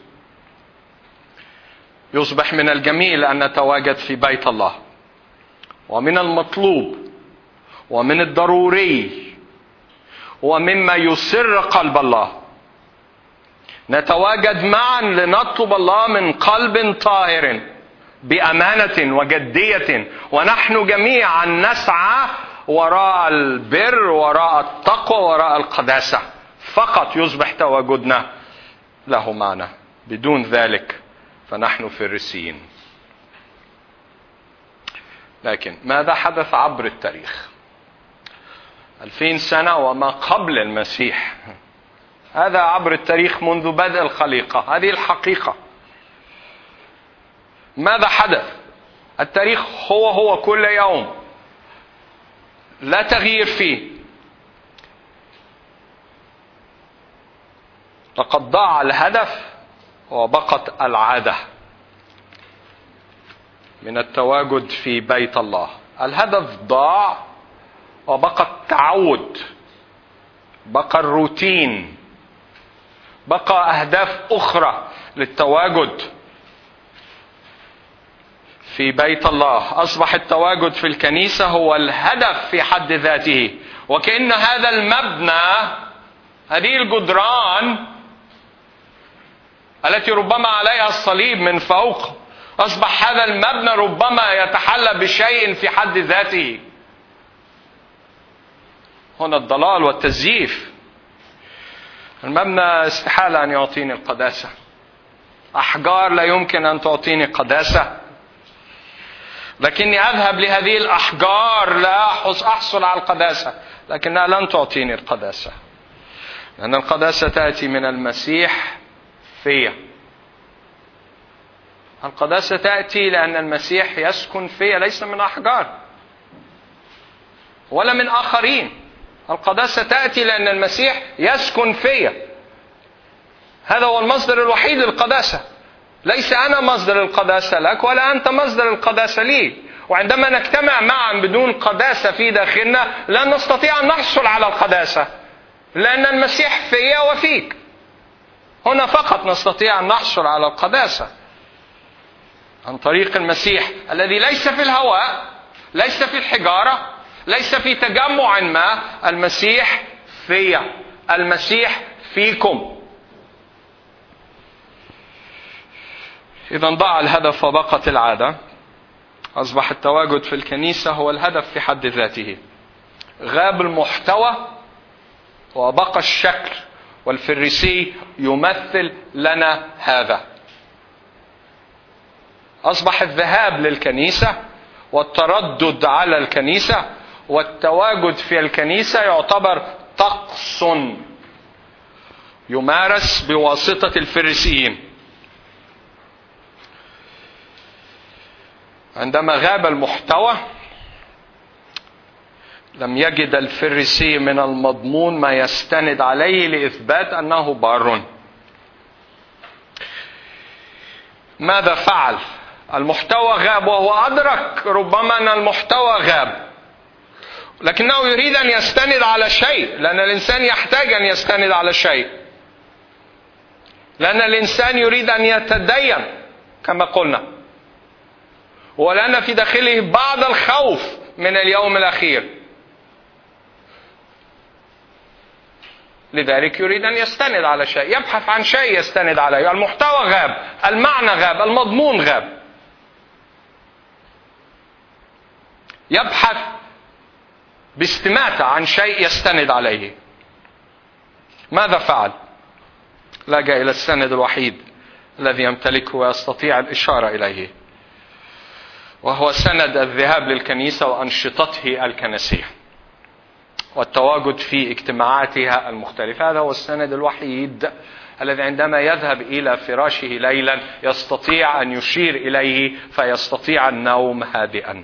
يصبح من الجميل أن نتواجد في بيت الله، ومن المطلوب ومن الضروري ومما يسر قلب الله نتواجد معا لنطلب الله من قلب طاهر بأمانة وجدية، ونحن جميعا نسعى وراء البر وراء التقوى وراء القداسة. فقط يصبح تواجدنا له معنى، بدون ذلك فنحن فريسيين. لكن ماذا حدث عبر التاريخ 2000 سنة وما قبل المسيح؟ هذا عبر التاريخ منذ بدء الخليقة، هذه الحقيقة. ماذا حدث؟ التاريخ هو كل يوم، لا تغيير فيه. لقد ضاع الهدف وبقت العادة من التواجد في بيت الله. الهدف ضاع وبقى التعود، بقى الروتين، بقى أهداف أخرى للتواجد في بيت الله. أصبح التواجد في الكنيسة هو الهدف في حد ذاته، وكأن هذا المبنى، هذه الجدران التي ربما عليها الصليب من فوق، أصبح هذا المبنى ربما يتحلى بشيء في حد ذاته. هنا الضلال والتزييف. المبنى استحالة أن يعطيني القداسة، أحجار لا يمكن أن تعطيني قداسة، لكني أذهب لهذه الأحجار لا أحصل على القداسة، لكنها لن تعطيني القداسة، لأن القداسة تأتي من المسيح فيا. القداسة تأتي لأن المسيح يسكن فيا، ليس من أحجار ولا من آخرين. القداسة تأتي لأن المسيح يسكن فيا. هذا هو المصدر الوحيد للقداسة. ليس أنا مصدر القداسة لك ولا أنت مصدر القداسة لي. وعندما نجتمع معا بدون قداسة في داخلنا لا نستطيع أن نحصل على القداسة، لأن المسيح فيا وفيك. هنا فقط نستطيع أن نحصل على القداسة عن طريق المسيح الذي ليس في الهواء، ليس في الحجارة، ليس في تجمع ما. المسيح فيا، المسيح فيكم. إذا ضاع الهدف وبقت العادة، أصبح التواجد في الكنيسة هو الهدف في حد ذاته. غاب المحتوى وبقى الشكل، والفريسي يمثل لنا هذا. أصبح الذهاب للكنيسة والتردد على الكنيسة والتواجد في الكنيسة يعتبر طقس يمارس بواسطة الفريسيين. عندما غاب المحتوى لم يجد الفريسي من المضمون ما يستند عليه لإثبات أنه بار. ماذا فعل؟ المحتوى غاب، وهو أدرك ربما أن المحتوى غاب، لكنه يريد أن يستند على شيء، لأن الإنسان يحتاج أن يستند على شيء، لأن الإنسان يريد أن يتدين كما قلنا، ولأن في داخله بعض الخوف من اليوم الأخير. لذلك يريد أن يستند على شيء، يبحث عن شيء يستند عليه. المحتوى غاب، المعنى غاب، المضمون غاب. يبحث باستماتة عن شيء يستند عليه. ماذا فعل؟ لجأ إلى السند الوحيد الذي يمتلكه ويستطيع الإشارة إليه، وهو سند الذهاب للكنيسة وأنشطته الكنسية والتواجد في اجتماعاتها المختلفة. هذا هو السند الوحيد الذي عندما يذهب إلى فراشه ليلا يستطيع أن يشير إليه فيستطيع النوم هادئا.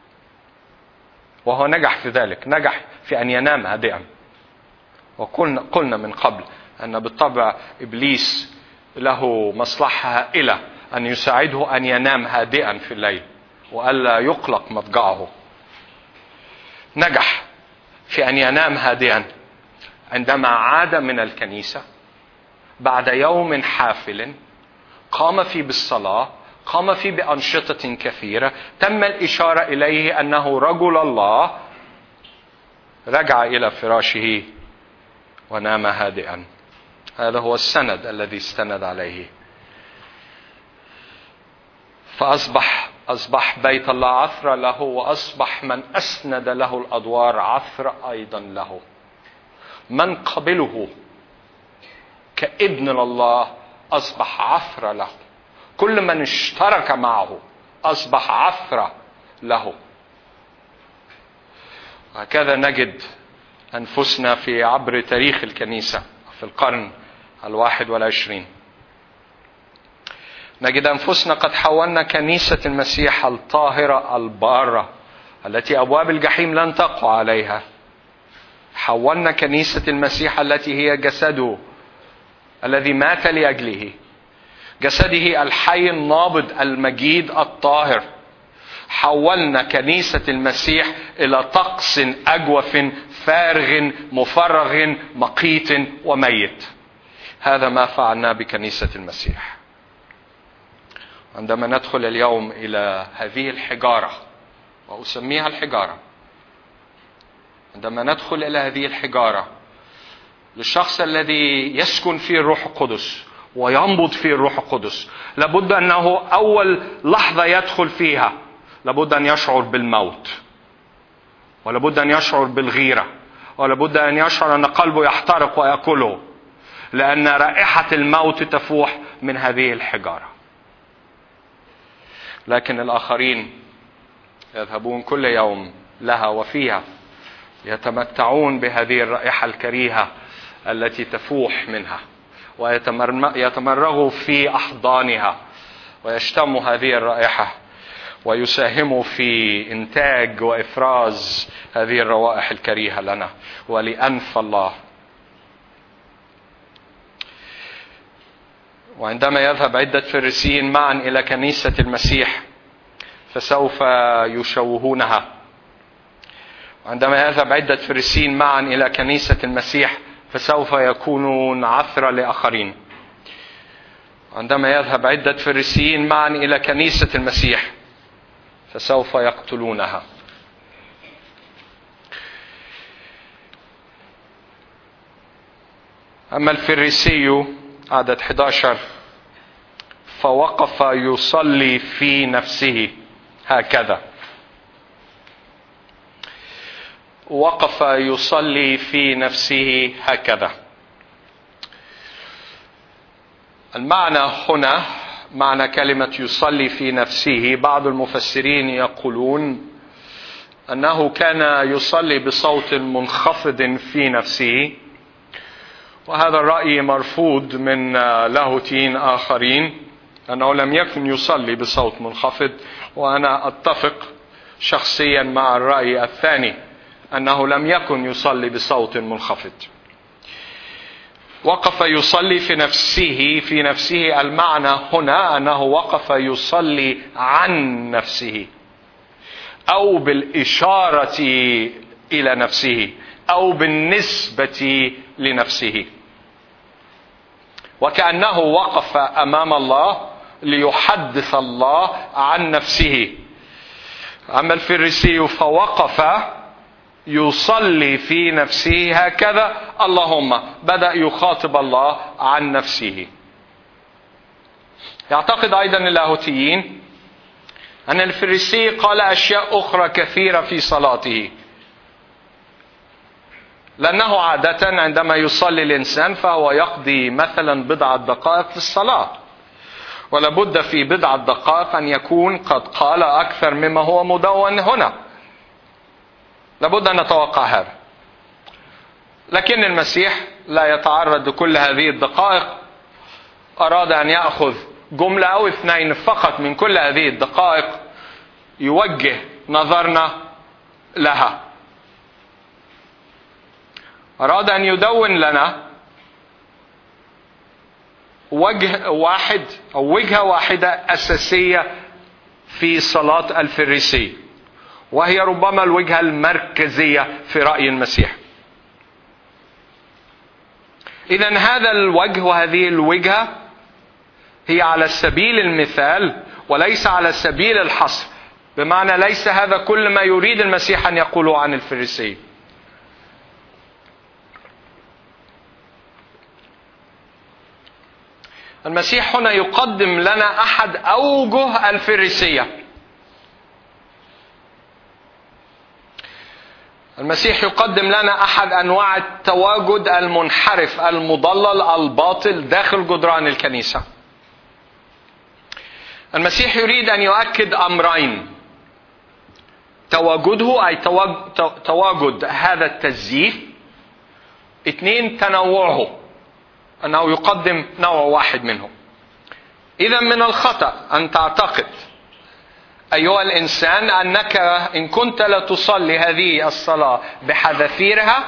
وهو نجح في ذلك، نجح في أن ينام هادئا. وقلنا من قبل أن بالطبع إبليس له مصلحة هائلة أن يساعده أن ينام هادئا في الليل وألا يقلق مضجعه. نجح في أن ينام هادئا عندما عاد من الكنيسة بعد يوم حافل قام فيه بالصلاة، قام فيه بأنشطة كثيرة، تم الإشارة إليه أنه رجل الله. رجع إلى فراشه ونام هادئا. هذا هو السند الذي استند عليه. فأصبح بيت الله عثرة له، وأصبح من أسند له الأدوار عثرة أيضا له. من قبله كابن الله أصبح عثرة له. كل من اشترك معه أصبح عثرة له. وهكذا نجد أنفسنا في عبر تاريخ الكنيسة في القرن 21. نجد أنفسنا قد حولنا كنيسة المسيح الطاهرة البارة التي أبواب الجحيم لن تقع عليها. حولنا كنيسة المسيح التي هي جسده الذي مات لأجله، جسده الحي النابض المجيد الطاهر. حولنا كنيسة المسيح إلى طقس أجوف فارغ مفرغ مقيت وميت. هذا ما فعلنا بكنيسة المسيح. عندما ندخل اليوم إلى هذه الحجارة، وأسميها الحجارة، عندما ندخل إلى هذه الحجارة للشخص الذي يسكن فيه الروح القدس وينبض فيه الروح القدس، لابد أنه أول لحظة يدخل فيها لابد أن يشعر بالموت، ولابد أن يشعر بالغيرة، ولابد أن يشعر أن قلبه يحترق ويأكله، لأن رائحة الموت تفوح من هذه الحجارة. لكن الآخرين يذهبون كل يوم لها وفيها، يتمتعون بهذه الرائحة الكريهة التي تفوح منها، ويتمرغوا في أحضانها ويشتموا هذه الرائحة ويساهموا في إنتاج وإفراز هذه الروائح الكريهة لنا ولأنف الله. وعندما يذهب عدة فريسيين معا إلى كنيسة المسيح فسوف يشوهونها. وعندما يذهب عدة فريسيين معا إلى كنيسة المسيح فسوف يكونون عثرة لآخرين. عندما يذهب عدة فريسيين معا إلى كنيسة المسيح فسوف يقتلونها. أما الفريسي عدد 11 فوقف يصلي في نفسه هكذا. وقف يصلي في نفسه هكذا. المعنى هنا معنى كلمة يصلي في نفسه، بعض المفسرين يقولون أنه كان يصلي بصوت منخفض في نفسه، وهذا الرأي مرفوض من لاهوتيين آخرين أنه لم يكن يصلي بصوت منخفض، وأنا أتفق شخصيا مع الرأي الثاني أنه لم يكن يصلي بصوت منخفض. وقف يصلي في نفسه. في نفسه المعنى هنا أنه وقف يصلي عن نفسه، أو بالإشارة إلى نفسه، أو بالنسبة لنفسه، وكأنه وقف أمام الله ليحدث الله عن نفسه. أما الفريسي فوقف يصلي في نفسه هكذا، اللهم بدأ يخاطب الله عن نفسه. يعتقد أيضا اللاهوتيين أن الفريسي قال أشياء أخرى كثيرة في صلاته، لأنه عادة عندما يصلي الإنسان فهو يقضي مثلا 10 دقائق في الصلاة، ولابد في 10 دقائق أن يكون قد قال أكثر مما هو مدون هنا. لابد أن نتوقع هذا. لكن المسيح لا يتعرض لكل هذه الدقائق، أراد أن يأخذ جملة أو 2 فقط من كل هذه الدقائق يوجه نظرنا لها. أراد أن يدون لنا وجه واحد أو وجهة واحدة أساسية في صلاة الفريسي، وهي ربما الوجهة المركزية في رأي المسيح. إذن هذا الوجه وهذه الوجهة هي على سبيل المثال وليس على سبيل الحصر، بمعنى ليس هذا كل ما يريد المسيح أن يقوله عن الفريسي. المسيح هنا يقدم لنا أحد أوجه الفريسية. المسيح يقدم لنا أحد أنواع التواجد المنحرف المضلل الباطل داخل جدران الكنيسة. المسيح يريد أن يؤكد أمرين: تواجده أي تواجد هذا التزييف، 2 تنوعه أنه يقدم نوع واحد منه. إذا من الخطأ أن تعتقد أيها الإنسان أنك إن كنت لا تصلي هذه الصلاة بحذافيرها،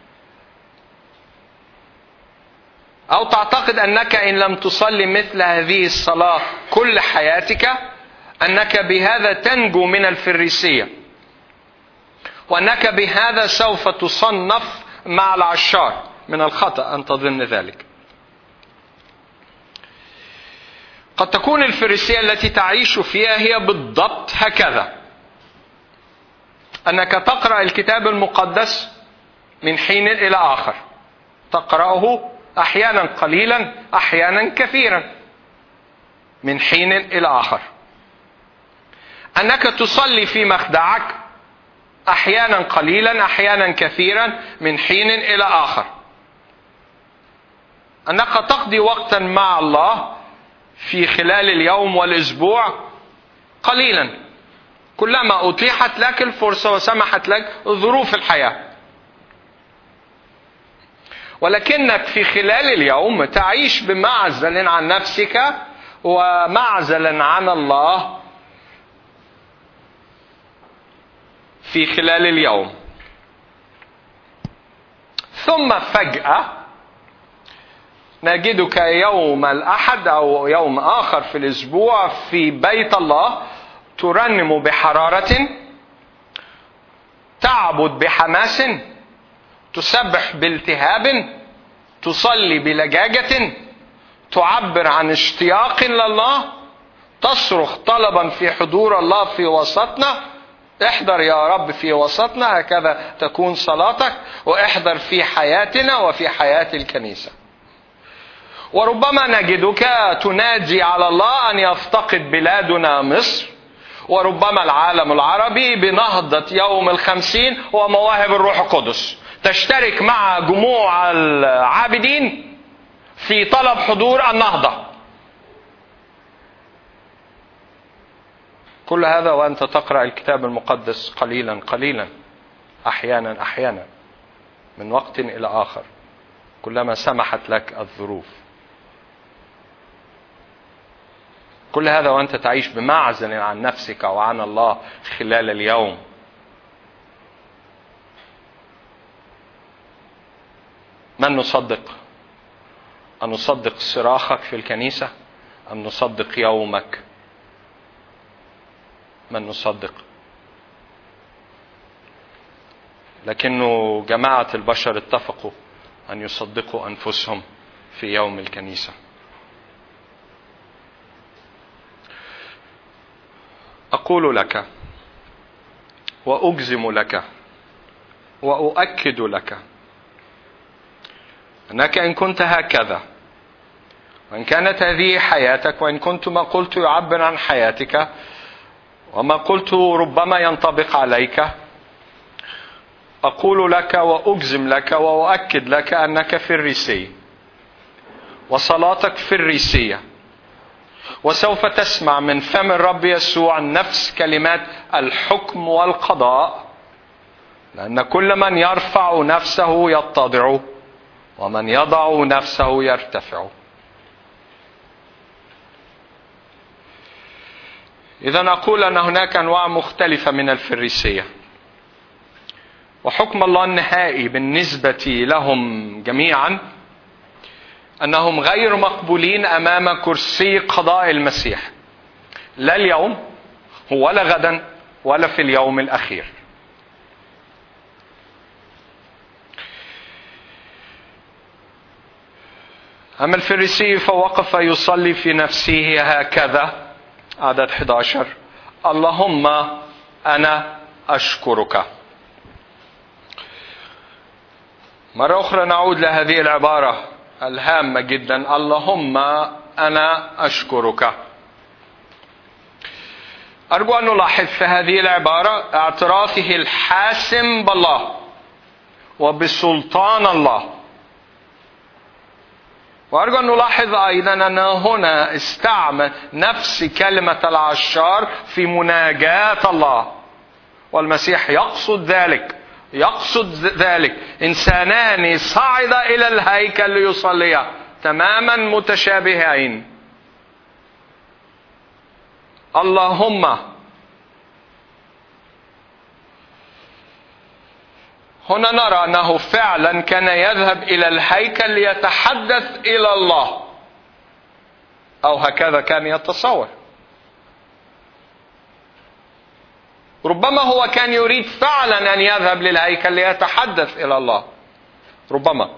أو تعتقد أنك إن لم تصلي مثل هذه الصلاة كل حياتك أنك بهذا تنجو من الفريسية، وأنك بهذا سوف تصنف مع العشار. من الخطأ أن تظن ذلك. قد تكون الفريسية التي تعيش فيها هي بالضبط هكذا: أنك تقرأ الكتاب المقدس من حين إلى آخر، تقرأه أحيانا قليلا أحيانا كثيرا من حين إلى آخر. أنك تصلي في مخدعك أحيانا قليلا أحيانا كثيرا من حين إلى آخر. أنك تقضي وقتا مع الله في خلال اليوم والأسبوع قليلا، كلما أتيحت لك الفرصة وسمحت لك ظروف الحياة. ولكنك في خلال اليوم تعيش بمعزل عن نفسك ومعزل عن الله في خلال اليوم. ثم فجأة نجدك يوم الأحد أو يوم آخر في الأسبوع في بيت الله ترنم بحرارة، تعبد بحماس، تسبح بالتهاب، تصلي بلجاجة، تعبر عن اشتياق لله، تصرخ طلبا في حضور الله في وسطنا. احضر يا رب في وسطنا، هكذا تكون صلاتك، واحضر في حياتنا وفي حياة الكنيسة. وربما نجدك تنادي على الله أن يفتقد بلادنا مصر، وربما العالم العربي بنهضة يوم 50 ومواهب الروح القدس، تشترك مع جموع العابدين في طلب حضور النهضة. كل هذا وأنت تقرأ الكتاب المقدس قليلا قليلا، أحيانا أحيانا، من وقت إلى آخر، كلما سمحت لك الظروف. كل هذا وأنت تعيش بمعزل عن نفسك وعن الله خلال اليوم. من نصدق؟ أن نصدق صراخك في الكنيسة أم نصدق يومك؟ من نصدق؟ لكنه جماعة البشر اتفقوا أن يصدقوا أنفسهم في يوم الكنيسة. أقول لك وأجزم لك وأؤكد لك أنك إن كنت هكذا، وإن كانت هذه حياتك، وإن كنت ما قلت يعبر عن حياتك، وما قلت ربما ينطبق عليك، أقول لك وأجزم لك وأؤكد لك أنك فريسي، وصلاتك فريسية، وسوف تسمع من فم الرب يسوع نفس كلمات الحكم والقضاء، لأن كل من يرفع نفسه يتضع، ومن يضع نفسه يرتفع. إذن أقول أن هناك أنواع مختلفة من الفريسية، وحكم الله النهائي بالنسبة لهم جميعا أنهم غير مقبولين أمام كرسي قضاء المسيح، لا اليوم ولا غدا ولا في اليوم الأخير. أما الفريسي فوقف يصلي في نفسه هكذا، عدد 11: اللهم أنا أشكرك. مرة أخرى نعود لهذه العبارة الهامة جدا: اللهم أنا أشكرك. أرجو أن نلاحظ في هذه العبارة اعترافه الحاسم بالله وبسلطان الله. وأرجو أن نلاحظ أيضا أن هنا استعمل نفس كلمة العشار في مناجاة الله، والمسيح يقصد ذلك إنسانان صعدا إلى الهيكل ليصليا تماما متشابهين. اللهم، هنا نرى أنه فعلا كان يذهب إلى الهيكل ليتحدث إلى الله، أو هكذا كان يتصور. ربما هو كان يريد فعلا أن يذهب للهيكل ليتحدث إلى الله، ربما.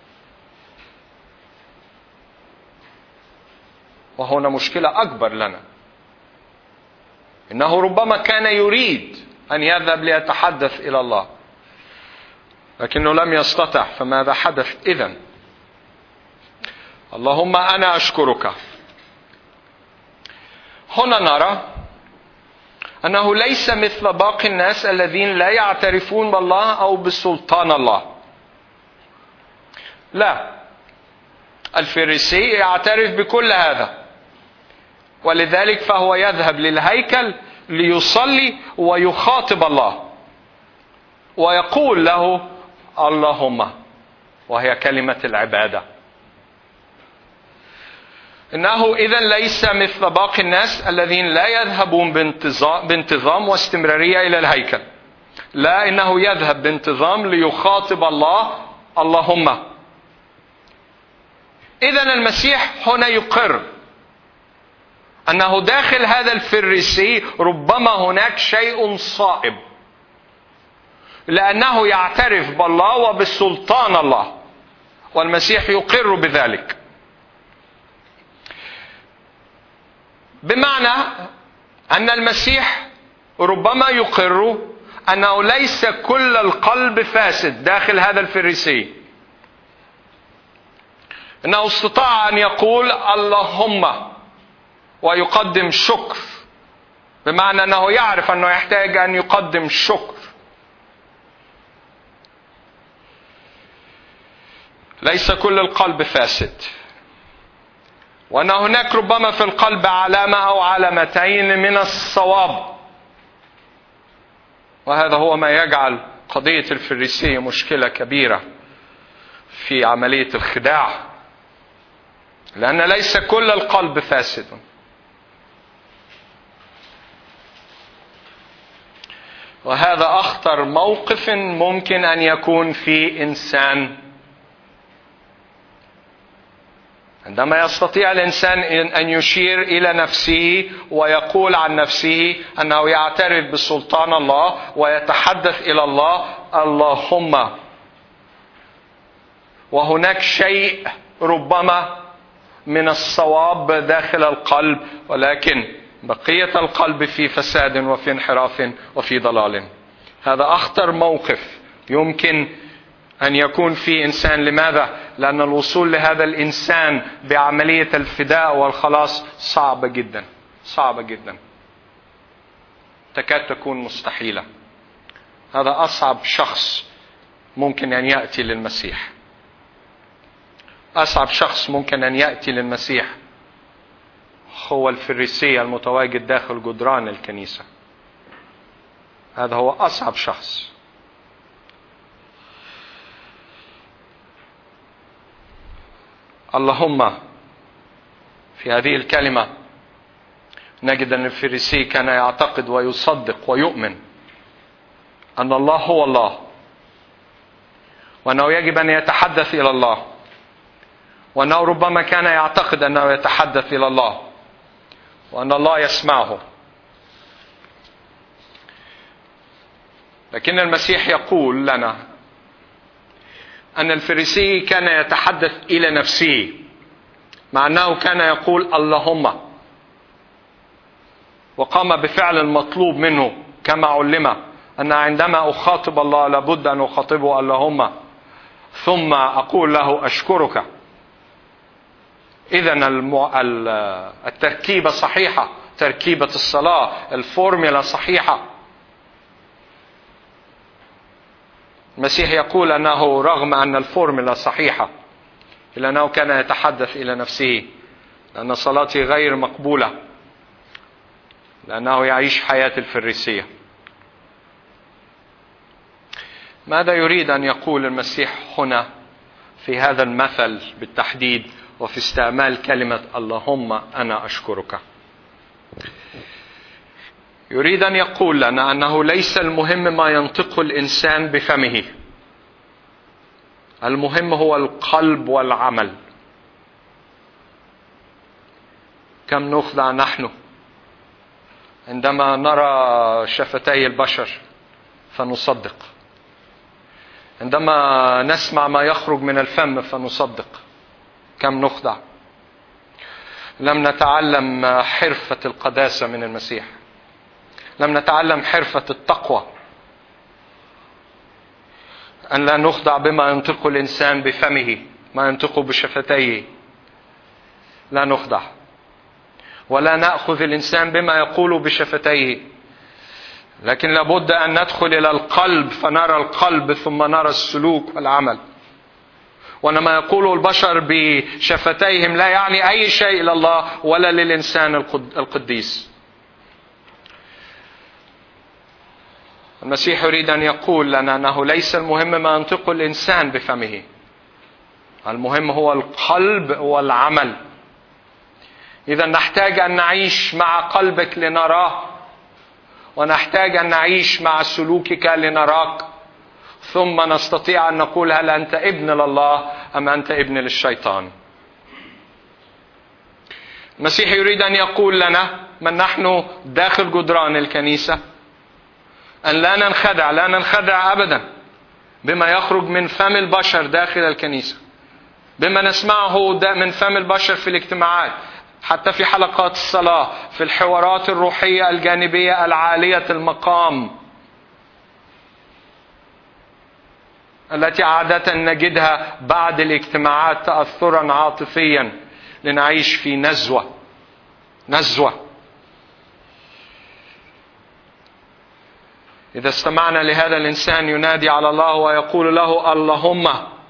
وهنا مشكلة أكبر لنا، إنه ربما كان يريد أن يذهب ليتحدث إلى الله لكنه لم يستطع. فماذا حدث إذن؟ اللهم أنا أشكرك. هنا نرى أنه ليس مثل باقي الناس الذين لا يعترفون بالله أو بسلطان الله. لا، الفريسي يعترف بكل هذا، ولذلك فهو يذهب للهيكل ليصلي ويخاطب الله ويقول له اللهم، وهي كلمة العبادة. إنه إذن ليس مثل باقي الناس الذين لا يذهبون بانتظام واستمرارية إلى الهيكل، لا، إنه يذهب بانتظام ليخاطب الله اللهم. إذن المسيح هنا يقر أنه داخل هذا الفريسي ربما هناك شيء صائب، لأنه يعترف بالله وبسلطان الله، والمسيح يقر بذلك. بمعنى أن المسيح ربما يقر أنه ليس كل القلب فاسد داخل هذا الفريسي، أنه استطاع أن يقول اللهم ويقدم شكر، بمعنى أنه يعرف أنه يحتاج أن يقدم شكر. ليس كل القلب فاسد، وأن هناك ربما في القلب علامة أو علامتين من الصواب، وهذا هو ما يجعل قضية الفريسي مشكلة كبيرة في عملية الخداع، لأن ليس كل القلب فاسد. وهذا أخطر موقف ممكن أن يكون في إنسان، عندما يستطيع الإنسان أن يشير إلى نفسه ويقول عن نفسه أنه يعترف بسلطان الله ويتحدث إلى الله اللهم، وهناك شيء ربما من الصواب داخل القلب، ولكن بقية القلب في فساد وفي انحراف وفي ضلال. هذا أخطر موقف يمكن أن يكون في إنسان. لماذا؟ لأن الوصول لهذا الإنسان بعملية الفداء والخلاص صعبة جدا، صعبة جدا، تكاد تكون مستحيلة. هذا أصعب شخص ممكن أن يأتي للمسيح، أصعب شخص ممكن أن يأتي للمسيح هو الفريسي المتواجد داخل جدران الكنيسة. هذا هو أصعب شخص. اللهم في هذه الكلمة نجد أن الفريسي كان يعتقد ويصدق ويؤمن أن الله هو الله، وأنه يجب أن يتحدث إلى الله، وأنه ربما كان يعتقد أنه يتحدث إلى الله وأن الله يسمعه. لكن المسيح يقول لنا أن الفريسي كان يتحدث إلى نفسه، مع أنه كان يقول اللهم، وقام بفعل المطلوب منه كما علم أن عندما أخاطب الله لابد أن أخاطبه اللهم ثم أقول له أشكرك. إذن التركيبة صحيحة، تركيبة الصلاة، الفورميلا صحيحة. المسيح يقول أنه رغم أن الفورميلا صحيحة إلا أنه كان يتحدث إلى نفسه، لأن صلاتي غير مقبولة، لأنه يعيش حياة الفريسية. ماذا يريد أن يقول المسيح هنا في هذا المثل بالتحديد وفي استعمال كلمة اللهم أنا أشكرك؟ يريد أن يقول لنا أنه ليس المهم ما ينطقه الإنسان بفمه، المهم هو القلب والعمل. كم نخدع نحن عندما نرى شفتي البشر فنصدق، عندما نسمع ما يخرج من الفم فنصدق. كم نخدع. لم نتعلم حرفة القداسة من المسيح، لم نتعلم حرفة التقوى، أن لا نخدع بما ينطق الإنسان بفمه، ما ينطقه بشفتيه. لا نخدع، ولا نأخذ الإنسان بما يقول بشفتيه، لكن لابد أن ندخل إلى القلب فنرى القلب ثم نرى السلوك والعمل. وأن ما يقوله البشر بشفتيهم لا يعني أي شيء لله ولا للإنسان القديس. المسيح يريد أن يقول لنا أنه ليس المهم ما ينطقه الإنسان بفمه، المهم هو القلب والعمل. إذا نحتاج أن نعيش مع قلبك لنراه، ونحتاج أن نعيش مع سلوكك لنراك، ثم نستطيع أن نقول هل أنت ابن لله أم أنت ابن للشيطان. المسيح يريد أن يقول لنا من نحن داخل جدران الكنيسة أن لا ننخدع أبدا بما يخرج من فم البشر داخل الكنيسة، بما نسمعه من فم البشر في الاجتماعات، حتى في حلقات الصلاة، في الحوارات الروحية الجانبية العالية المقام التي عادة نجدها بعد الاجتماعات تأثرا عاطفيا لنعيش في نزوة. إذا استمعنا لهذا الإنسان ينادي على الله ويقول له اللهم،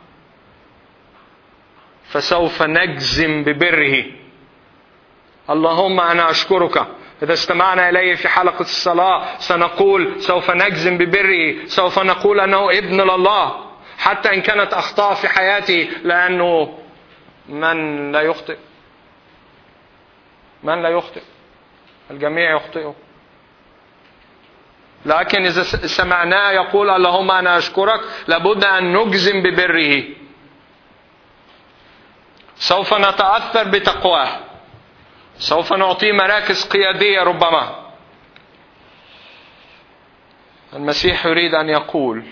فسوف نجزم ببره. اللهم أنا أشكرك. إذا استمعنا إليه في حلقة الصلاة سنقول سوف نجزم ببره، سوف نقول أنه ابن لله حتى إن كانت أخطاء في حياتي، لأنه من لا يخطئ الجميع يخطئه. لكن إذا سمعناه يقول اللهم أنا أشكرك، لابد أن نجزم ببره. سوف نتأثر بتقواه، سوف نعطيه مراكز قيادية ربما. المسيح يريد أن يقول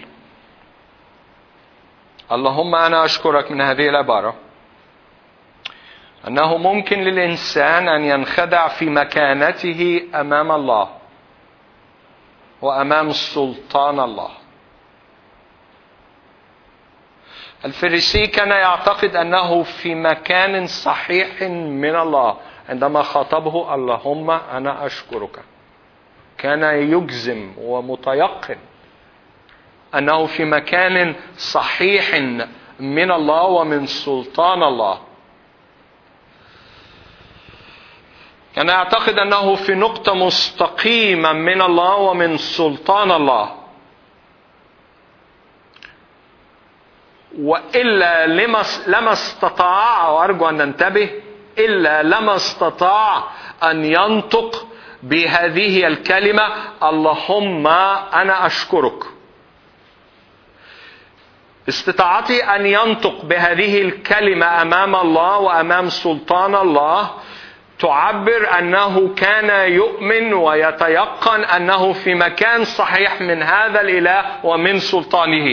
اللهم أنا أشكرك من هذه العبارة أنه ممكن للإنسان أن ينخدع في مكانته أمام الله وأمام سلطان الله. الفريسي كان يعتقد أنه في مكان صحيح من الله عندما خاطبه اللهم أنا أشكرك. كان يجزم ومتيقن أنه في مكان صحيح من الله ومن سلطان الله. كان يعتقد أنه في نقطة مستقيمة من الله ومن سلطان الله. وإلا لما استطاع، وأرجو أن ننتبه، إلا لما استطاع أن ينطق بهذه الكلمة اللهم أنا أشكرك. استطاعتي أن ينطق بهذه الكلمة أمام الله وأمام سلطان الله تعبر أنه كان يؤمن ويتيقن أنه في مكان صحيح من هذا الإله ومن سلطانه.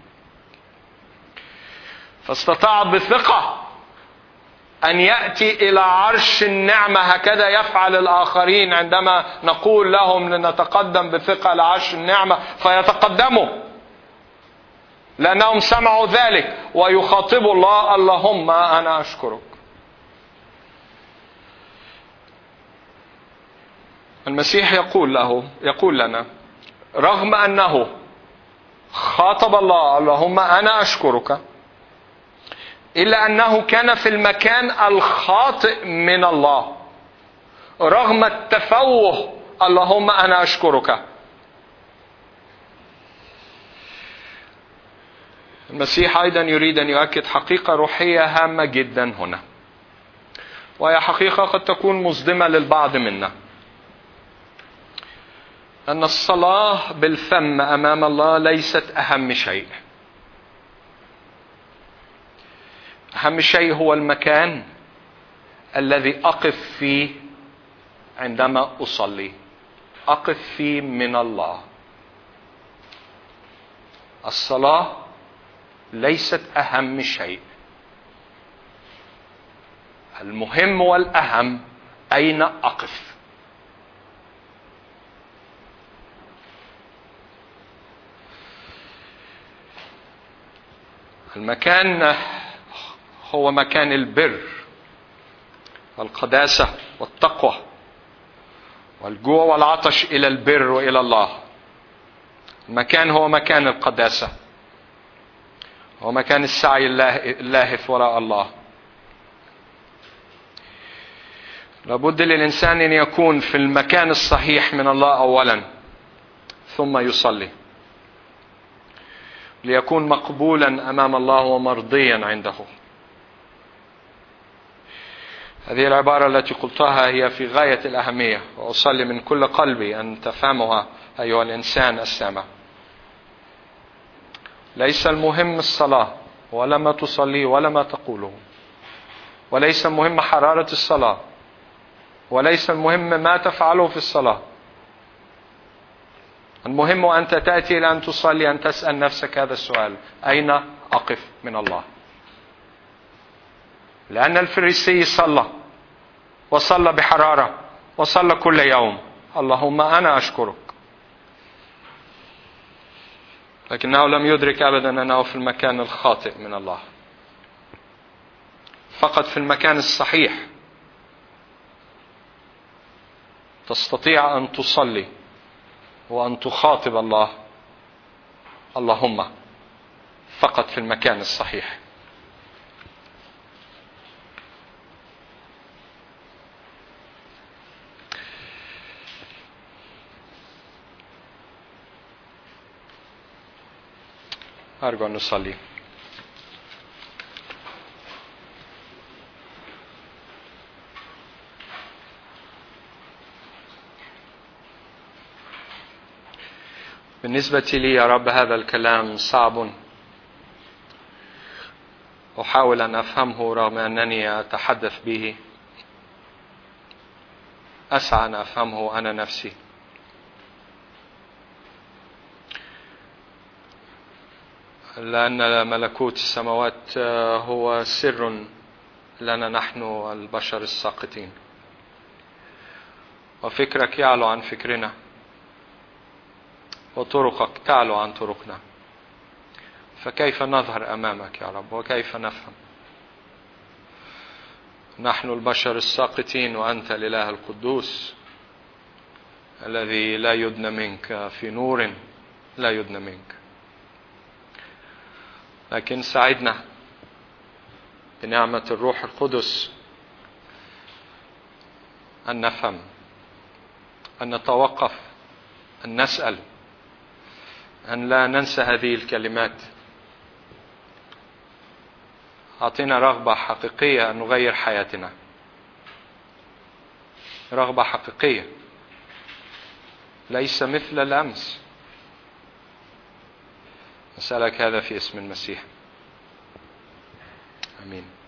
فاستطاع بثقة أن يأتي إلى عرش النعمة. هكذا يفعل الآخرين عندما نقول لهم لنتقدم بثقة لعرش النعمة فيتقدموا، لأنهم سمعوا ذلك ويخاطبوا الله اللهم أنا أشكرك. المسيح يقول لنا رغم أنه خاطب الله اللهم أنا أشكرك، إلا أنه كان في المكان الخاطئ من الله رغم التفوه اللهم أنا أشكرك. المسيح أيضا يريد أن يؤكد حقيقة روحية هامة جدا هنا، وهي حقيقة قد تكون مصدمة للبعض منا، أن الصلاة بالفم أمام الله ليست أهم شيء. أهم شيء هو المكان الذي أقف فيه عندما أصلي، أقف فيه من الله. الصلاة ليست أهم شيء. المهم والأهم أين أقف. المكان هو مكان البر والقداسة والتقوى والجوع والعطش إلى البر وإلى الله. المكان هو مكان القداسة، هو مكان السعي اللاهث وراء الله. لابد للإنسان أن يكون في المكان الصحيح من الله أولا ثم يصلي ليكون مقبولا أمام الله ومرضيا عنده. هذه العبارة التي قلتها هي في غاية الأهمية، وأصلي من كل قلبي أن تفهمها أيها الإنسان السامع. ليس المهم الصلاة ولا ما تصلي ولا ما تقوله، وليس مهم حرارة الصلاة وليس المهم ما تفعله في الصلاة. المهم أنت تأتي إلى أن تصلي أن تسأل نفسك هذا السؤال: أين أقف من الله؟ لأن الفريسي صلى، وصلى بحرارة، وصلى كل يوم: اللهم أنا أشكرك. لكنه لم يدرك أبدا أنه في المكان الخاطئ من الله. فقط في المكان الصحيح تستطيع أن تصلي وأن تخاطب الله: اللهم، فقط في المكان الصحيح. أرجو أن نصلي. بالنسبة لي يا رب هذا الكلام صعب، أحاول أن أفهمه رغم أنني أتحدث به. أسعى أن أفهمه أنا نفسي، لأن ملكوت السماوات هو سر لنا نحن البشر الساقطين، وفكرك يعلو عن فكرنا، وطرقك تعلو عن طرقنا. فكيف نظهر أمامك يا رب، وكيف نفهم؟ نحن البشر الساقطين، وأنت الإله القدوس الذي لا يدنى منك، في نور لا يدنى منك. لكن ساعدنا بنعمة الروح القدس أن نفهم، أن نتوقف، أن نسأل، أن لا ننسى هذه الكلمات. أعطينا رغبة حقيقية أن نغير حياتنا، رغبة حقيقية، ليس مثل الأمس. نسألك هذا في اسم المسيح، آمين.